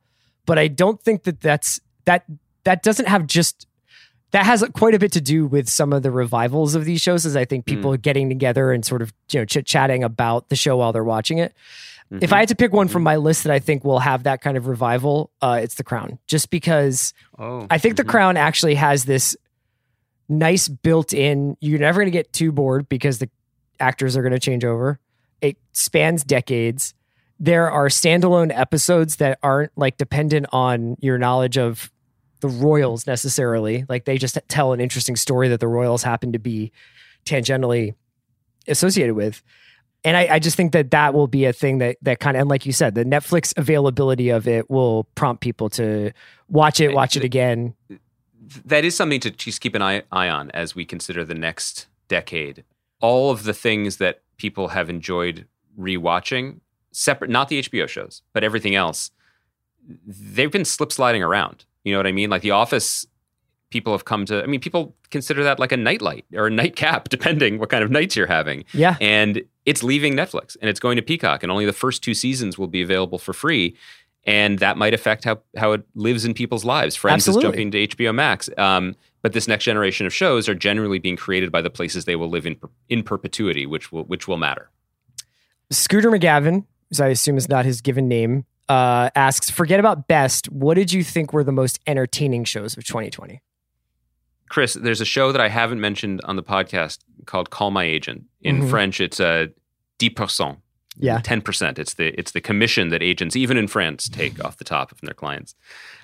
but I don't think that that doesn't have just, that has quite a bit to do with some of the revivals of these shows, as I think people getting together and sort of, chit-chatting about the show while they're watching it. Mm-hmm. If I had to pick one from my list that I think will have that kind of revival, it's The Crown. Just because I think The Crown actually has this nice built-in, you're never going to get too bored because the actors are going to change over. It spans decades. There are standalone episodes that aren't like dependent on your knowledge of the royals necessarily. Like they just tell an interesting story that the royals happen to be tangentially associated with. And I just think that will be a thing that kind of, and like you said, the Netflix availability of it will prompt people to watch it again. That is something to just keep an eye on as we consider the next decade. All of the things that people have enjoyed rewatching, separate, not the HBO shows, but everything else, they've been slip sliding around. You know what I mean? Like The Office, people have come to, people consider that like a nightlight or a nightcap, depending what kind of nights you're having. Yeah. And it's leaving Netflix and it's going to Peacock, and only the first 2 seasons will be available for free. And that might affect how it lives in people's lives. Friends is jumping to HBO Max. But this next generation of shows are generally being created by the places they will live in perpetuity, which will matter. Scooter McGavin, as I assume is not his given name, asks, forget about best. What did you think were the most entertaining shows of 2020? Chris, there's a show that I haven't mentioned on the podcast called Call My Agent. In French, it's 10%. Yeah, 10%. It's the commission that agents, even in France, take off the top of their clients.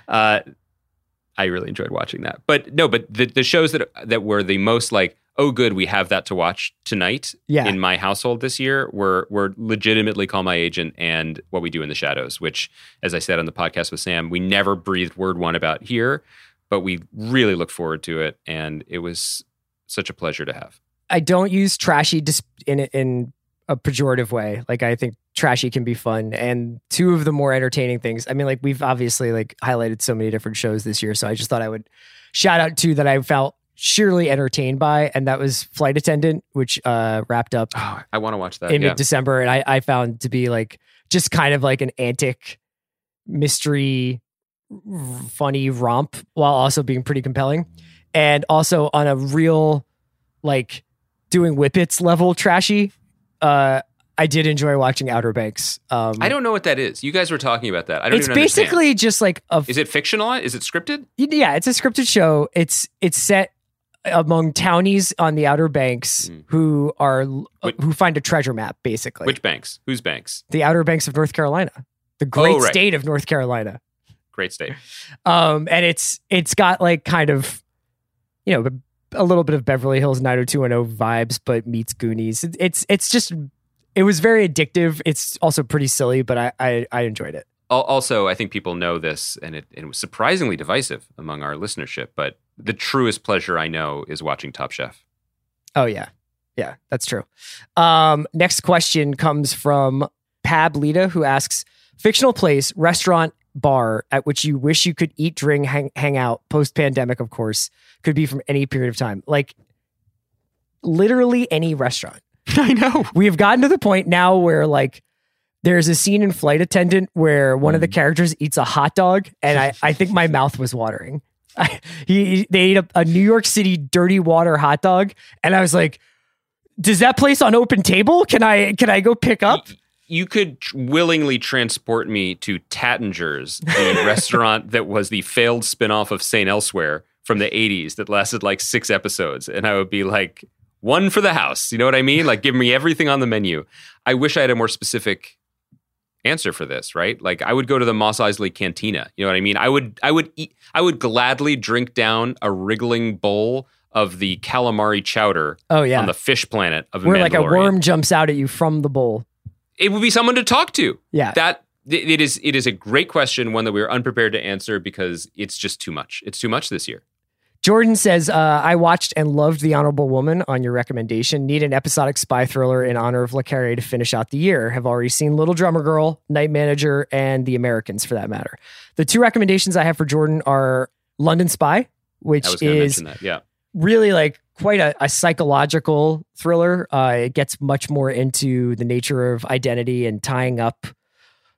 I really enjoyed watching that. But the shows that were the most like, oh, good, we have that to watch tonight in my household this year were legitimately Call My Agent and What We Do in the Shadows, which, as I said on the podcast with Sam, we never breathed word one about here, but we really look forward to it, and it was such a pleasure to have. I don't use trashy in a pejorative way. Like, I think trashy can be fun, and 2 of the more entertaining things, like we've obviously like highlighted so many different shows this year, so I just thought I would shout out 2 that I felt surely entertained by, and that was Flight Attendant, which wrapped up I want to watch that in mid-December, and I found to be like just kind of like an antic mystery funny romp while also being pretty compelling, and also on a real like doing whippets level trashy. I did enjoy watching Outer Banks. I don't know what that is. You guys were talking about that. I don't. It's even basically understand. Just like Is it fictionalized? Is it scripted? Yeah, it's a scripted show. It's set among townies on the Outer Banks who find a treasure map, basically. Which banks? Whose banks? The Outer Banks of North Carolina, the great state of North Carolina. Great state. And it's got like kind of, a little bit of Beverly Hills 90210 vibes, but meets Goonies. It was very addictive. It's also pretty silly, but I enjoyed it. Also, I think people know this, and it was surprisingly divisive among our listenership, but the truest pleasure I know is watching Top Chef. Oh, yeah. Yeah, that's true. Next question comes from Pab Lita, who asks, fictional place, restaurant, bar at which you wish you could eat, drink, hang out, post-pandemic, of course, could be from any period of time. Like, literally any restaurant. I know. We have gotten to the point now where, like, there's a scene in Flight Attendant where one of the characters eats a hot dog, and I think my mouth was watering. They ate a New York City dirty water hot dog, and I was like, does that place on Open Table? Can I go pick up? You could willingly transport me to Tattinger's, the restaurant that was the failed spinoff of St. Elsewhere from the 80s that lasted like 6 episodes, and I would be like, one for the house. You know what I mean? Like, give me everything on the menu. I wish I had a more specific answer for this, right? Like, I would go to the Mos Eisley Cantina. You know what I mean? I would gladly drink down a wriggling bowl of the calamari chowder on the fish planet of where like a worm jumps out at you from the bowl. It would be someone to talk to. Yeah. It is a great question, one that we are unprepared to answer because it's just too much. It's too much this year. Jordan says, I watched and loved The Honorable Woman on your recommendation. Need an episodic spy thriller in honor of Le Carré to finish out the year. Have already seen Little Drummer Girl, Night Manager, and The Americans for that matter. The 2 recommendations I have for Jordan are London Spy, which is really like quite a psychological thriller. It gets much more into the nature of identity and tying up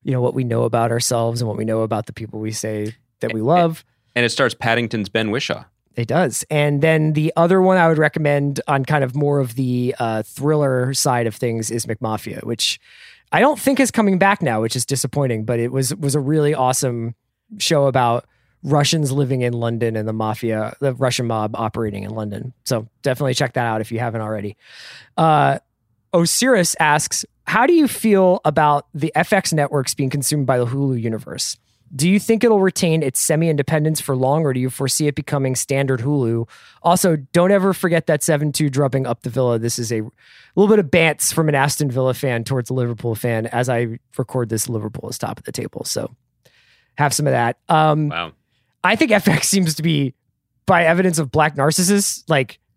what we know about ourselves and what we know about the people we say that we love. And it stars Paddington's Ben Whishaw. It does. And then the other one I would recommend on kind of more of the thriller side of things is McMafia, which I don't think is coming back now, which is disappointing, but it was a really awesome show about Russians living in London and the Russian mob operating in London. So definitely check that out if you haven't already. Osiris asks, how do you feel about the FX networks being consumed by the Hulu universe? Do you think it'll retain its semi-independence for long, or do you foresee it becoming standard Hulu? Also, don't ever forget that 7-2 drubbing up the Villa. This is a little bit of bants from an Aston Villa fan towards a Liverpool fan. As I record this, Liverpool is top of the table. So have some of that. Wow. I think FX seems to be, by evidence of black narcissists,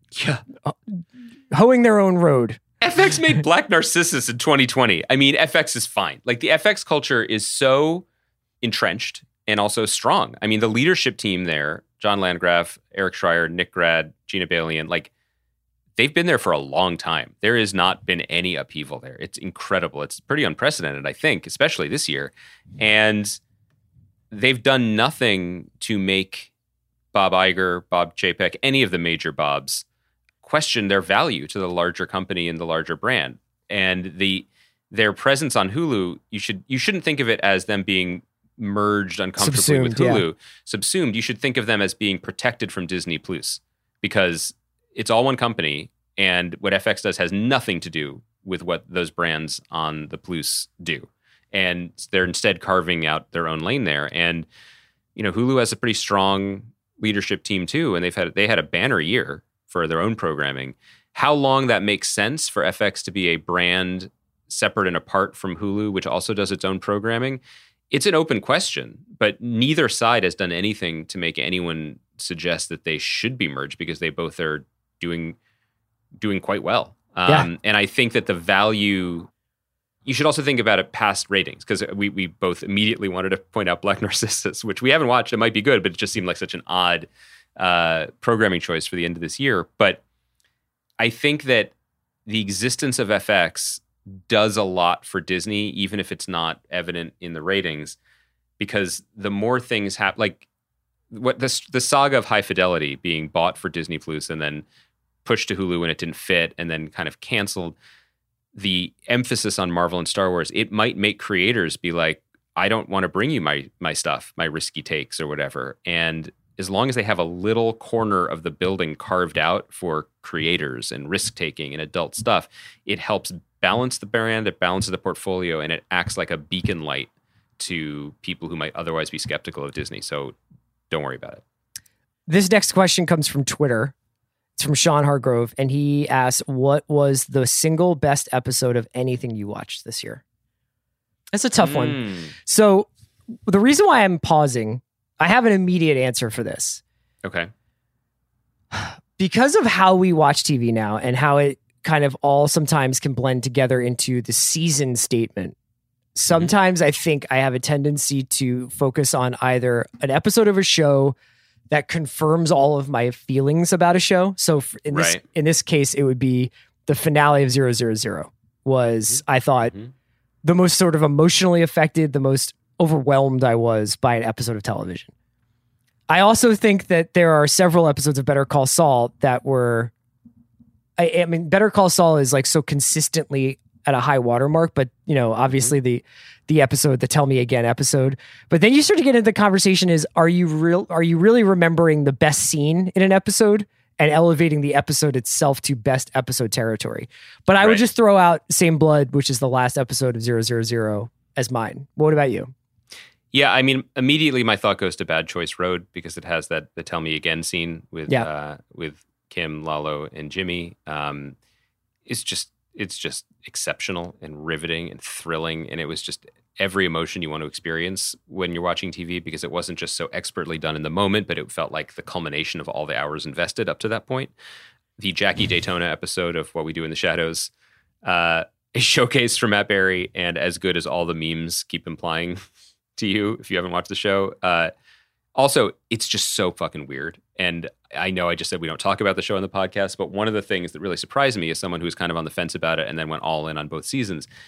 hoeing their own road. FX made Black Narcissus in 2020. I mean, FX is fine. Like, the FX culture is so entrenched and also strong. I mean, the leadership team there, John Landgraf, Eric Schreier, Nick Grad, Gina Balian, they've been there for a long time. There has not been any upheaval there. It's incredible. It's pretty unprecedented, I think, especially this year. And they've done nothing to make Bob Iger, Bob Chapek, any of the major Bobs question their value to the larger company and the larger brand. And their presence on Hulu, you shouldn't think of it as them being merged uncomfortably with Hulu. Yeah. Subsumed. You should think of them as being protected from Disney Plus, because it's all one company, and what FX does has nothing to do with what those brands on the Plus do. And they're instead carving out their own lane there. And Hulu has a pretty strong leadership team too, and they had a banner year for their own programming. How long that makes sense for FX to be a brand separate and apart from Hulu, which also does its own programming, it's an open question. But neither side has done anything to make anyone suggest that they should be merged, because they both are doing quite well. And I think that the value, you should also think about it past ratings, because we both immediately wanted to point out Black Narcissus, which we haven't watched. It might be good, but it just seemed like such an odd programming choice for the end of this year. But I think that the existence of FX does a lot for Disney, even if it's not evident in the ratings, because the more things happen, like what the saga of High Fidelity being bought for Disney Plus and then pushed to Hulu when it didn't fit and then kind of canceled, the emphasis on Marvel and Star Wars, it might make creators be like, I don't want to bring you my stuff, my risky takes or whatever. And as long as they have a little corner of the building carved out for creators and risk-taking and adult stuff, it helps balance the brand, it balances the portfolio, and it acts like a beacon light to people who might otherwise be skeptical of Disney. So don't worry about it. This next question comes from Twitter. It's from Sean Hargrove, and he asks, what was the single best episode of anything you watched this year? That's a tough one. So the reason why I'm pausing, I have an immediate answer for this. Okay. Because of how we watch TV now and how it kind of all sometimes can blend together into the season statement, sometimes I think I have a tendency to focus on either an episode of a show that confirms all of my feelings about a show. So in this case, it would be the finale of 000 was, I thought, the most sort of emotionally affected, the most overwhelmed I was by an episode of television. I also think that there are several episodes of Better Call Saul that were, I mean, Better Call Saul is like so consistently at a high watermark, but obviously the episode, the Tell Me Again episode. But then you start to get into the conversation is, are you really remembering the best scene in an episode and elevating the episode itself to best episode territory? But I would just throw out Same Blood, which is the last episode of 000 as mine. What about you? Yeah, I mean, immediately my thought goes to Bad Choice Road, because it has the Tell Me Again scene with Kim, Lalo, and Jimmy. It's just exceptional and riveting and thrilling, and it was just every emotion you want to experience when you're watching TV, because it wasn't just so expertly done in the moment, but it felt like the culmination of all the hours invested up to that point. The Jackie Daytona episode of What We Do in the Shadows, a showcase for Matt Berry, and as good as all the memes keep implying to you if you haven't watched the show. Also, it's just so fucking weird. And I know I just said we don't talk about the show on the podcast, but one of the things that really surprised me as someone who was kind of on the fence about it and then went all in on both seasons,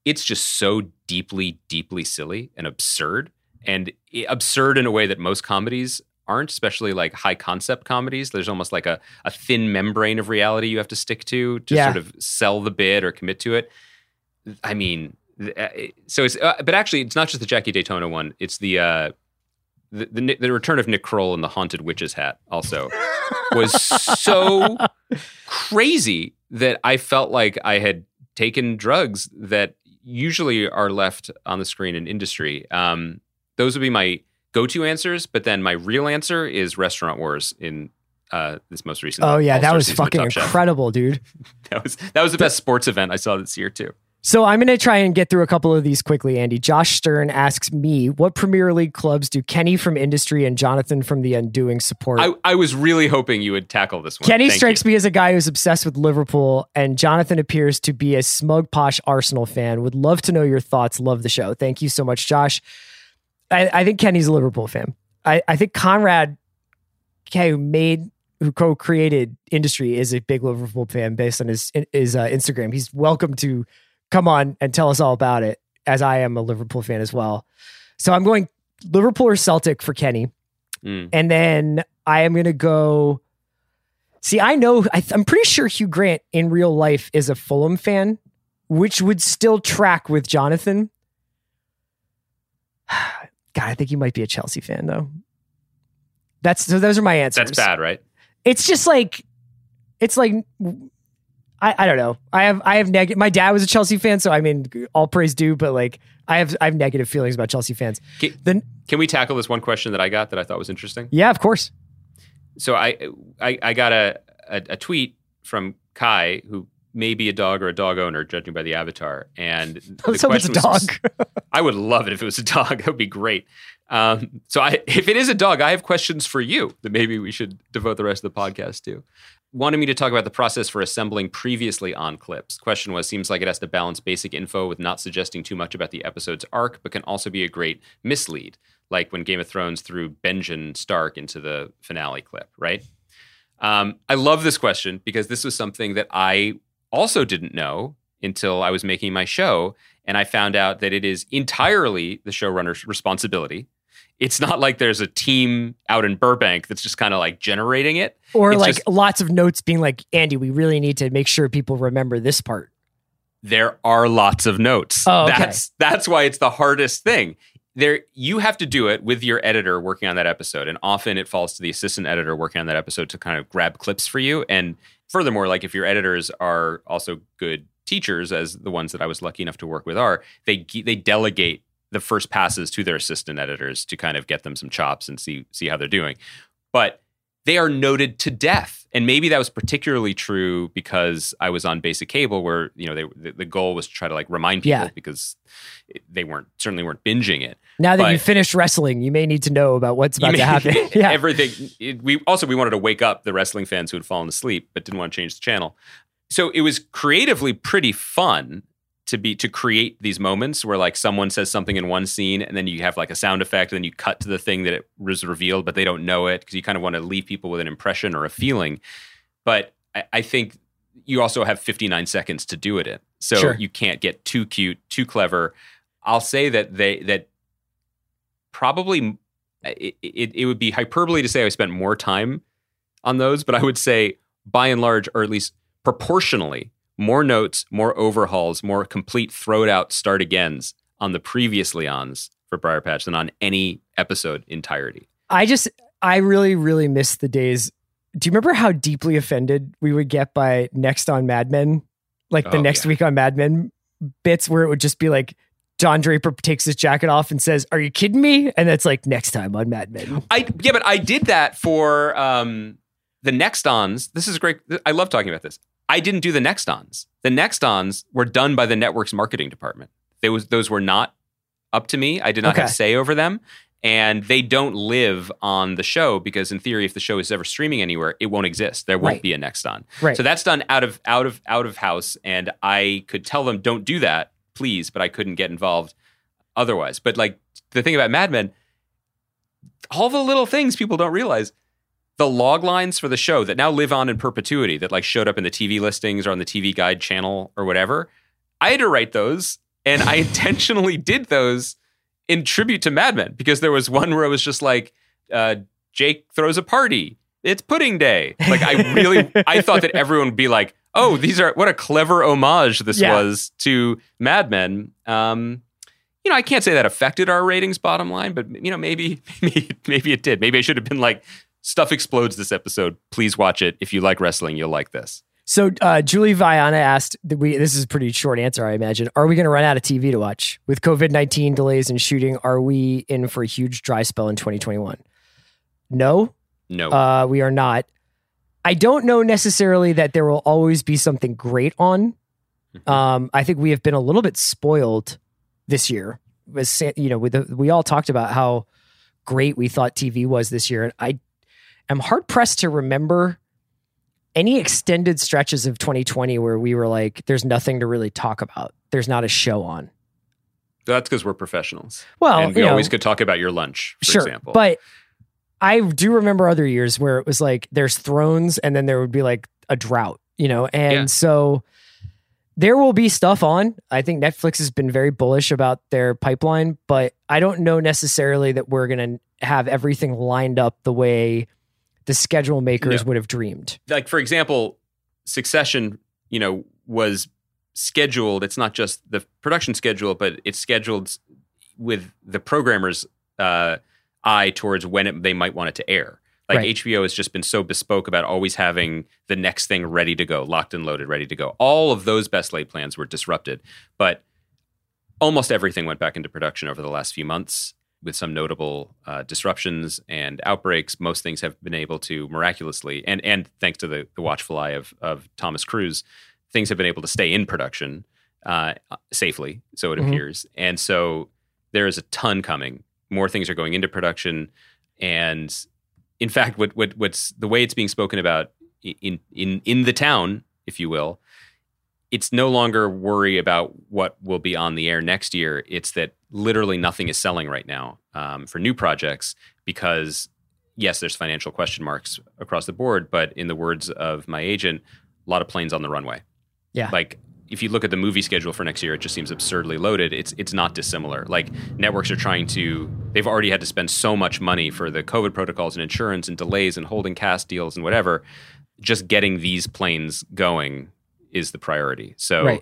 it's just so deeply, deeply silly and absurd, and absurd in a way that most comedies aren't, especially like high concept comedies. There's almost like a thin membrane of reality you have to stick to sort of sell the bit or commit to it. I mean, so it's, but actually it's not just the Jackie Daytona one. It's the return of Nick Kroll in the Haunted Witch's hat also was so crazy that I felt like I had taken drugs that usually are left on the screen in industry. Those would be my go-to answers, but then my real answer is Restaurant Wars in this most recent. Oh yeah, that was fucking incredible, dude. That was the best sports event I saw this year too. So I'm going to try and get through a couple of these quickly, Andy. Josh Stern asks me, what Premier League clubs do Kenny from Industry and Jonathan from The Undoing support? I was really hoping you would tackle this one. Kenny strikes me as a guy who's obsessed with Liverpool, and Jonathan appears to be a smug, posh Arsenal fan. Would love to know your thoughts. Love the show. Thank you so much, Josh. I think Kenny's a Liverpool fan. I think Conrad, who co-created Industry, is a big Liverpool fan based on his Instagram. He's welcome to come on and tell us all about it, as I am a Liverpool fan as well. So I'm going Liverpool or Celtic for Kenny. And then I am going to go... See, I'm pretty sure Hugh Grant in real life is a Fulham fan, which would still track with Jonathan. God, I think he might be a Chelsea fan, though. So those are my answers. That's bad, right? It's just like... It's like... I don't know. I have negative. My dad was a Chelsea fan, so I mean, all praise due. But like, I have negative feelings about Chelsea fans. Can we tackle this one question that I got that I thought was interesting? Yeah, of course. So I got a tweet from Kai, who may be a dog or a dog owner, judging by the avatar. And let's hope it's a dog. I would love it if it was a dog. That would be great. If it is a dog, I have questions for you that maybe we should devote the rest of the podcast to. Wanted me to talk about the process for assembling previously on clips. Question was, seems like it has to balance basic info with not suggesting too much about the episode's arc, but can also be a great mislead, like when Game of Thrones threw Benjen Stark into the finale clip, right? I love this question because this was something that I also didn't know until I was making my show, and I found out that it is entirely the showrunner's responsibility. It's not like there's a team out in Burbank that's just kind of like generating it. Or it's like lots of notes being like, Andy, we really need to make sure people remember this part. There are lots of notes. Oh, okay. That's why it's the hardest thing. You have to do it with your editor working on that episode. And often it falls to the assistant editor working on that episode to kind of grab clips for you. And furthermore, like if your editors are also good teachers, as the ones that I was lucky enough to work with are, they delegate the first passes to their assistant editors to kind of get them some chops and see how they're doing. But they are noted to death. And maybe that was particularly true because I was on basic cable where, the goal was to try to like remind people because they certainly weren't binging it. Now that you've finished wrestling, you may need to know about what's about to happen. Yeah. Everything. We wanted to wake up the wrestling fans who had fallen asleep, but didn't want to change the channel. So it was creatively pretty fun to create these moments where like someone says something in one scene and then you have like a sound effect and then you cut to the thing that it was revealed, but they don't know it because you kind of want to leave people with an impression or a feeling. But I think you also have 59 seconds to do it in. So you can't get too cute, too clever. I'll say that probably it would be hyperbole to say I spent more time on those, but I would say by and large, or at least proportionally, more notes, more overhauls, more complete throwed out start agains on the previously ons for Briar Patch than on any episode entirety. I really, really miss the days. Do you remember how deeply offended we would get by Next on Mad Men? Like the next week on Mad Men bits where it would just be like, Don Draper takes his jacket off and says, "Are you kidding me?" And that's like next time on Mad Men. But I did that for the Next Ons. This is great. I love talking about this. I didn't do the Next Ons. The Next Ons were done by the network's marketing department. Those were not up to me. I did not have say over them. And they don't live on the show because in theory, if the show is ever streaming anywhere, it won't exist. There won't be a Next On. Right. So that's done out of house. And I could tell them, don't do that, please, but I couldn't get involved otherwise. But like the thing about Mad Men, all the little things people don't realize, the log lines for the show that now live on in perpetuity that like showed up in the TV listings or on the TV Guide channel or whatever, I had to write those And I intentionally did those in tribute to Mad Men, because there was one where it was just like, Jake throws a party. It's pudding day. Like, I thought that everyone would be like, oh, what a clever homage this was to Mad Men. I can't say that affected our ratings bottom line, but maybe it did. Maybe I should have been like, stuff explodes this episode. Please watch it. If you like wrestling, you'll like this. So Julie Viana asked, this is a pretty short answer, I imagine. Are we going to run out of TV to watch? With COVID-19 delays in shooting, are we in for a huge dry spell in 2021? No. We are not. I don't know necessarily that there will always be something great on. I think we have been a little bit spoiled this year. We all talked about how great we thought TV was this year. And I am hard pressed to remember any extended stretches of 2020 where we were like, there's nothing to really talk about. There's not a show on. That's because we're professionals. Well, and we always could talk about your lunch, for example. But I do remember other years where it was like, there's Thrones, and then there would be like a drought, so there will be stuff on. I think Netflix has been very bullish about their pipeline, but I don't know necessarily that we're going to have everything lined up the way the schedule makers would have dreamed. Like, for example, Succession, was scheduled. It's not just the production schedule, but it's scheduled with the programmer's eye towards when they might want it to air. Like, HBO has just been so bespoke about always having the next thing ready to go, locked and loaded, ready to go. All of those best laid plans were disrupted, but almost everything went back into production over the last few months with some notable disruptions and outbreaks. Most things have been able to miraculously, and thanks to the watchful eye of Thomas Cruise, things have been able to stay in production safely, so it appears. And so there is a ton coming. More things are going into production, and in fact, what's the way it's being spoken about in the town, if you will, it's no longer worry about what will be on the air next year. It's that literally nothing is selling right now for new projects because, yes, there's financial question marks across the board, but in the words of my agent, a lot of planes on the runway. Yeah. Like, if you look at the movie schedule for next year, it just seems absurdly loaded. It's not dissimilar. Like, networks are they've already had to spend so much money for the COVID protocols and insurance and delays and holding cast deals and whatever. Just getting these planes going is the priority. So,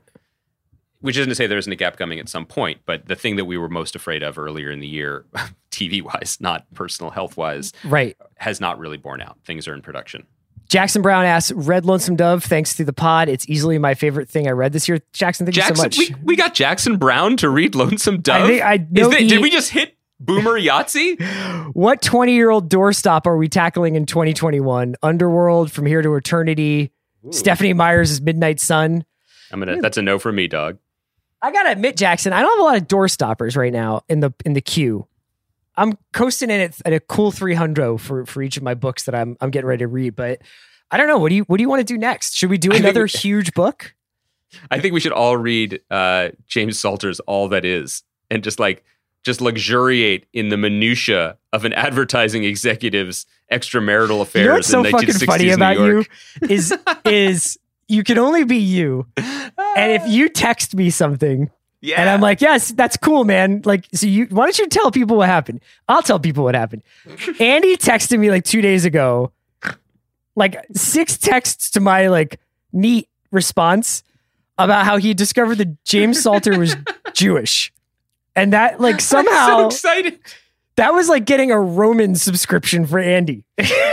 which isn't to say there isn't a gap coming at some point, but the thing that we were most afraid of earlier in the year, TV-wise, not personal health-wise, has not really borne out. Things are in production. Jackson Brown asks, read Lonesome Dove thanks to the pod. It's easily my favorite thing I read this year. Jackson, thank you so much. We got Jackson Brown to read Lonesome Dove? Did we just hit Boomer Yahtzee? What 20-year-old doorstop are we tackling in 2021? Underworld, From Here to Eternity, Stephanie Meyers' Midnight Sun. That's a no for me, dog. I gotta admit, Jackson, I don't have a lot of doorstoppers right now in the queue. I'm coasting in at a cool 300 for each of my books that I'm getting ready to read, but I don't know. What do you want to do next? Should we do another huge book? I think we should all read James Salter's All That Is and just luxuriate in the minutia of an advertising executive's extramarital affairs. You know what's so in fucking funny about New York? You is you can only be you, and if you text me something. Yeah. And I'm like, yes, that's cool, man. Like, so why don't you tell people what happened? I'll tell people what happened. Andy texted me like 2 days ago, like 6 texts to my like neat response about how he discovered that James Salter was Jewish. And that like somehow I'm so excited. That was like getting a Roman subscription for Andy.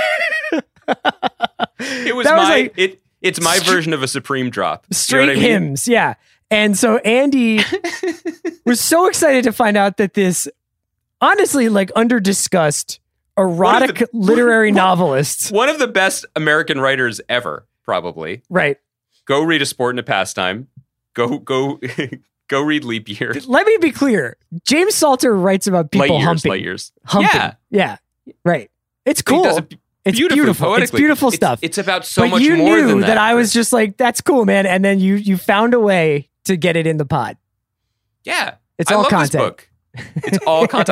It's my version of a Supreme drop. Straight hymns, yeah. And so Andy was so excited to find out that this, honestly, like under-discussed, erotic literary novelist. One of the best American writers ever, probably. Right. Go read A Sport and a Pastime. Go read Leap Year. Let me be clear. James Salter writes about people humping. Light years. Humping. Yeah. Right. It's cool. It's beautiful. It's beautiful stuff. It's about so much more than that. But you knew that I was Chris. just like, that's cool, man. And then you found a way to get it in the pod. Yeah. It's all content. This book. It's all content.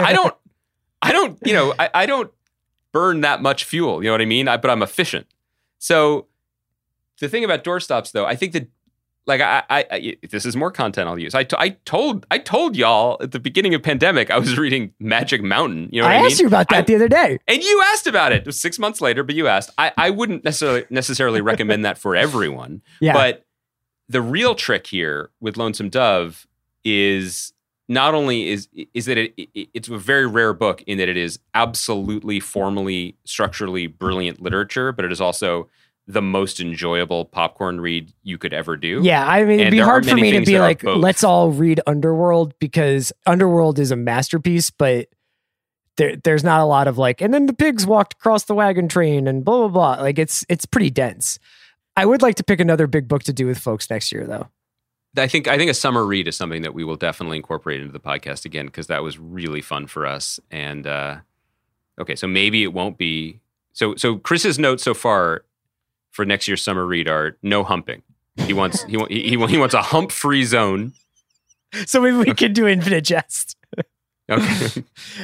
I don't burn that much fuel. You know what I mean? But I'm efficient. So the thing about doorstops, though, I think that like I this is more content I'll use. I told y'all at the beginning of pandemic I was reading Magic Mountain. You know what I mean? I asked you about that the other day, and you asked about it. It was 6 months later, but you asked. I wouldn't necessarily recommend that for everyone. Yeah. But the real trick here with Lonesome Dove is not only is that it's a very rare book in that it is absolutely formally, structurally brilliant literature, but it is also the most enjoyable popcorn read you could ever do. Yeah, I mean, it'd be hard for me to be like, let's all read Underworld, because Underworld is a masterpiece, but there's not a lot of like, and then the pigs walked across the wagon train and blah, blah, blah. Like it's pretty dense. I would like to pick another big book to do with folks next year, though. I think a summer read is something that we will definitely incorporate into the podcast again, because that was really fun for us. And okay, so maybe it won't be. So Chris's notes so far for next year's summer read are no humping. He wants a hump-free zone. So maybe we could do Infinite Jest. Okay.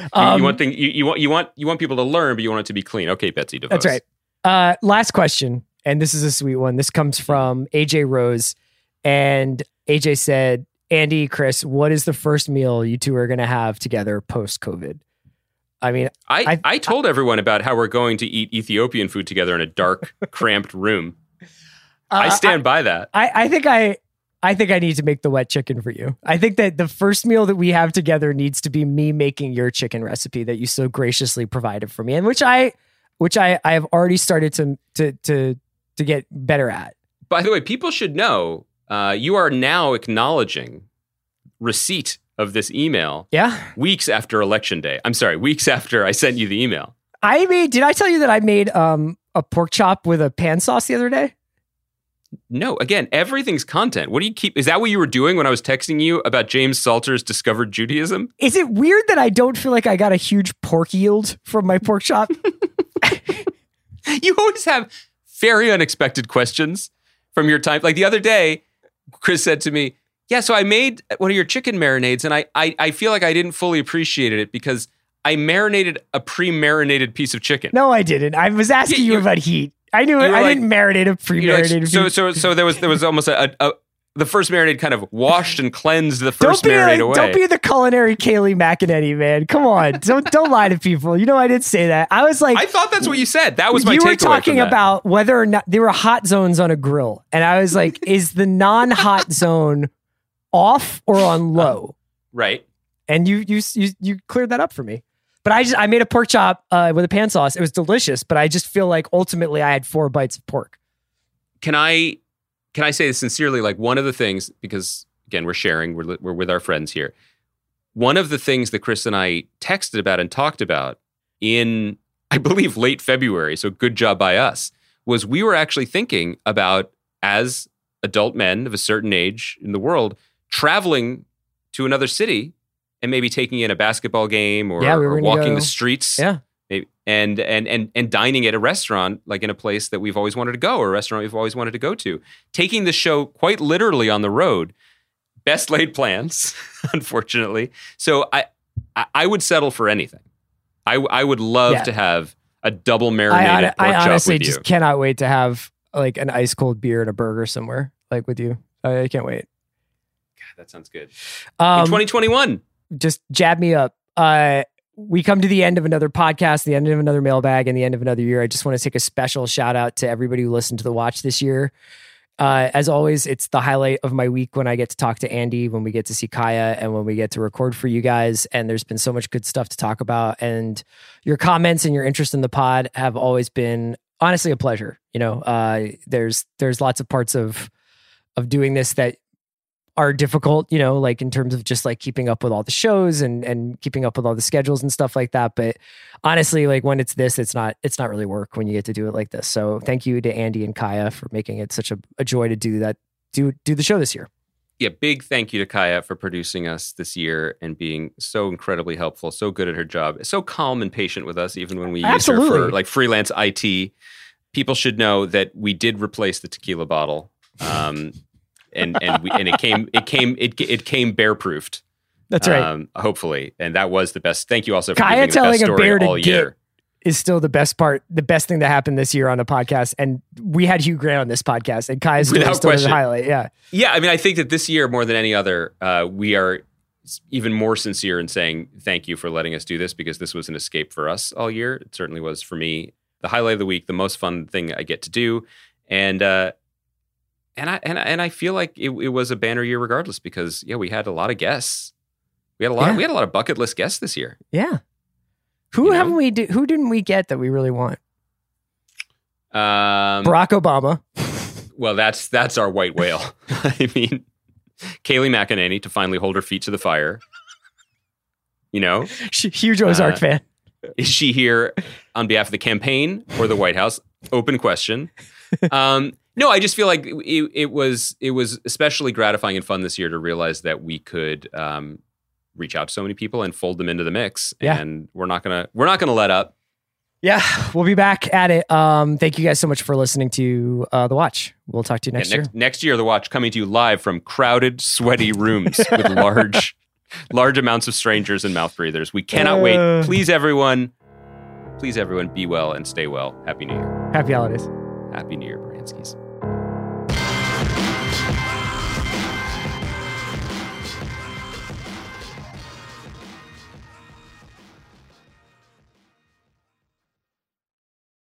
You want people to learn, but you want it to be clean. Okay, Betsy DeVos. That's right. Last question, and this is a sweet one. This comes from AJ Rose, and AJ said, "Andy, Chris, what is the first meal you two are going to have together post-COVID?" I mean, I told everyone about how we're going to eat Ethiopian food together in a dark, cramped room. I stand by that. I think I need to make the wet chicken for you. I think that the first meal that we have together needs to be me making your chicken recipe that you so graciously provided for me, and which I have already started to get better at. By the way, people should know you are now acknowledging receipt of this email. Yeah. Weeks after Election Day. I'm sorry, weeks after I sent you the email. Did I tell you that I made a pork chop with a pan sauce the other day? No, again, everything's content. What do you keep? Is that what you were doing when I was texting you about James Salter's Discovered Judaism? Is it weird that I don't feel like I got a huge pork yield from my pork chop? You always have very unexpected questions from your time. Like the other day, Chris said to me, yeah, so I made one of your chicken marinades, and I feel like I didn't fully appreciate it because I marinated a pre-marinated piece of chicken. No, I didn't. I was asking you about heat. I knew it. I didn't marinate a pre-marinated piece. So there was almost the first marinade kind of washed and cleansed the first marinade away. Don't be the culinary Kayleigh McEnany, man. Come on. Don't lie to people. You know, I did say that. I was like, I thought that's what you said. That was my takeaway. You were talking about whether or not there were hot zones on a grill. And I was like, is the non-hot zone off or on low? Right. And you cleared that up for me. But I made a pork chop with a pan sauce. It was delicious, but I just feel like ultimately I had 4 bites of pork. Can I say this sincerely? Like one of the things, because again, we're sharing, we're with our friends here. One of the things that Chris and I texted about and talked about in, I believe, late February, so good job by us, was we were actually thinking about, as adult men of a certain age in the world, traveling to another city and maybe taking in a basketball game or walking the streets. Yeah. And dining at a restaurant, like in a place that we've always wanted to go, or a restaurant we've always wanted to go to. Taking the show quite literally on the road. Best laid plans, unfortunately. So I would settle for anything. I would love to have a double marinated pork chop with you. I honestly just cannot wait to have like an ice cold beer and a burger somewhere, like with you. I can't wait. God, that sounds good. In 2021. Just jab me up. We come to the end of another podcast, the end of another mailbag, and the end of another year. I just want to take a special shout out to everybody who listened to The Watch this year. As always, it's the highlight of my week when I get to talk to Andy, when we get to see Kaya, and when we get to record for you guys. And there's been so much good stuff to talk about. And your comments and your interest in the pod have always been honestly a pleasure. You know, there's lots of parts of doing this that are difficult, you know, like in terms of just like keeping up with all the shows and keeping up with all the schedules and stuff like that. But honestly, like when it's this, it's not really work when you get to do it like this. So thank you to Andy and Kaya for making it such a joy to do that, do the show this year. Yeah, big thank you to Kaya for producing us this year and being so incredibly helpful, so good at her job, so calm and patient with us, even when we use her for like freelance IT. People should know that we did replace the tequila bottle. And it came bear proofed. That's right. Hopefully, and that was the best. Thank you also for Kaya giving the best story a bear all to year. is still the best thing that happened this year on a podcast. And we had Hugh Grant on this podcast, and Kaya's still the highlight. Yeah. Yeah. I mean, I think that this year, more than any other, we are even more sincere in saying thank you for letting us do this, because this was an escape for us all year. It certainly was for me. The highlight of the week, the most fun thing I get to do. And I feel like it was a banner year regardless, because we had a lot of guests. We had a lot of bucket list guests this year. Yeah. Who didn't we get that we really want? Barack Obama. Well, that's our white whale. I mean, Kayleigh McEnany to finally hold her feet to the fire. Huge Ozark fan. Is she here on behalf of the campaign or the White House? Open question. No, I just feel like it was especially gratifying and fun this year to realize that we could reach out to so many people and fold them into the mix. Yeah. And we're not gonna let up. Yeah, we'll be back at it. Thank you guys so much for listening to The Watch. We'll talk to you next year. Next year, The Watch coming to you live from crowded, sweaty rooms with large amounts of strangers and mouth breathers. We cannot wait. Please, everyone, be well and stay well. Happy New Year. Happy holidays. Happy New Year, Baranskis.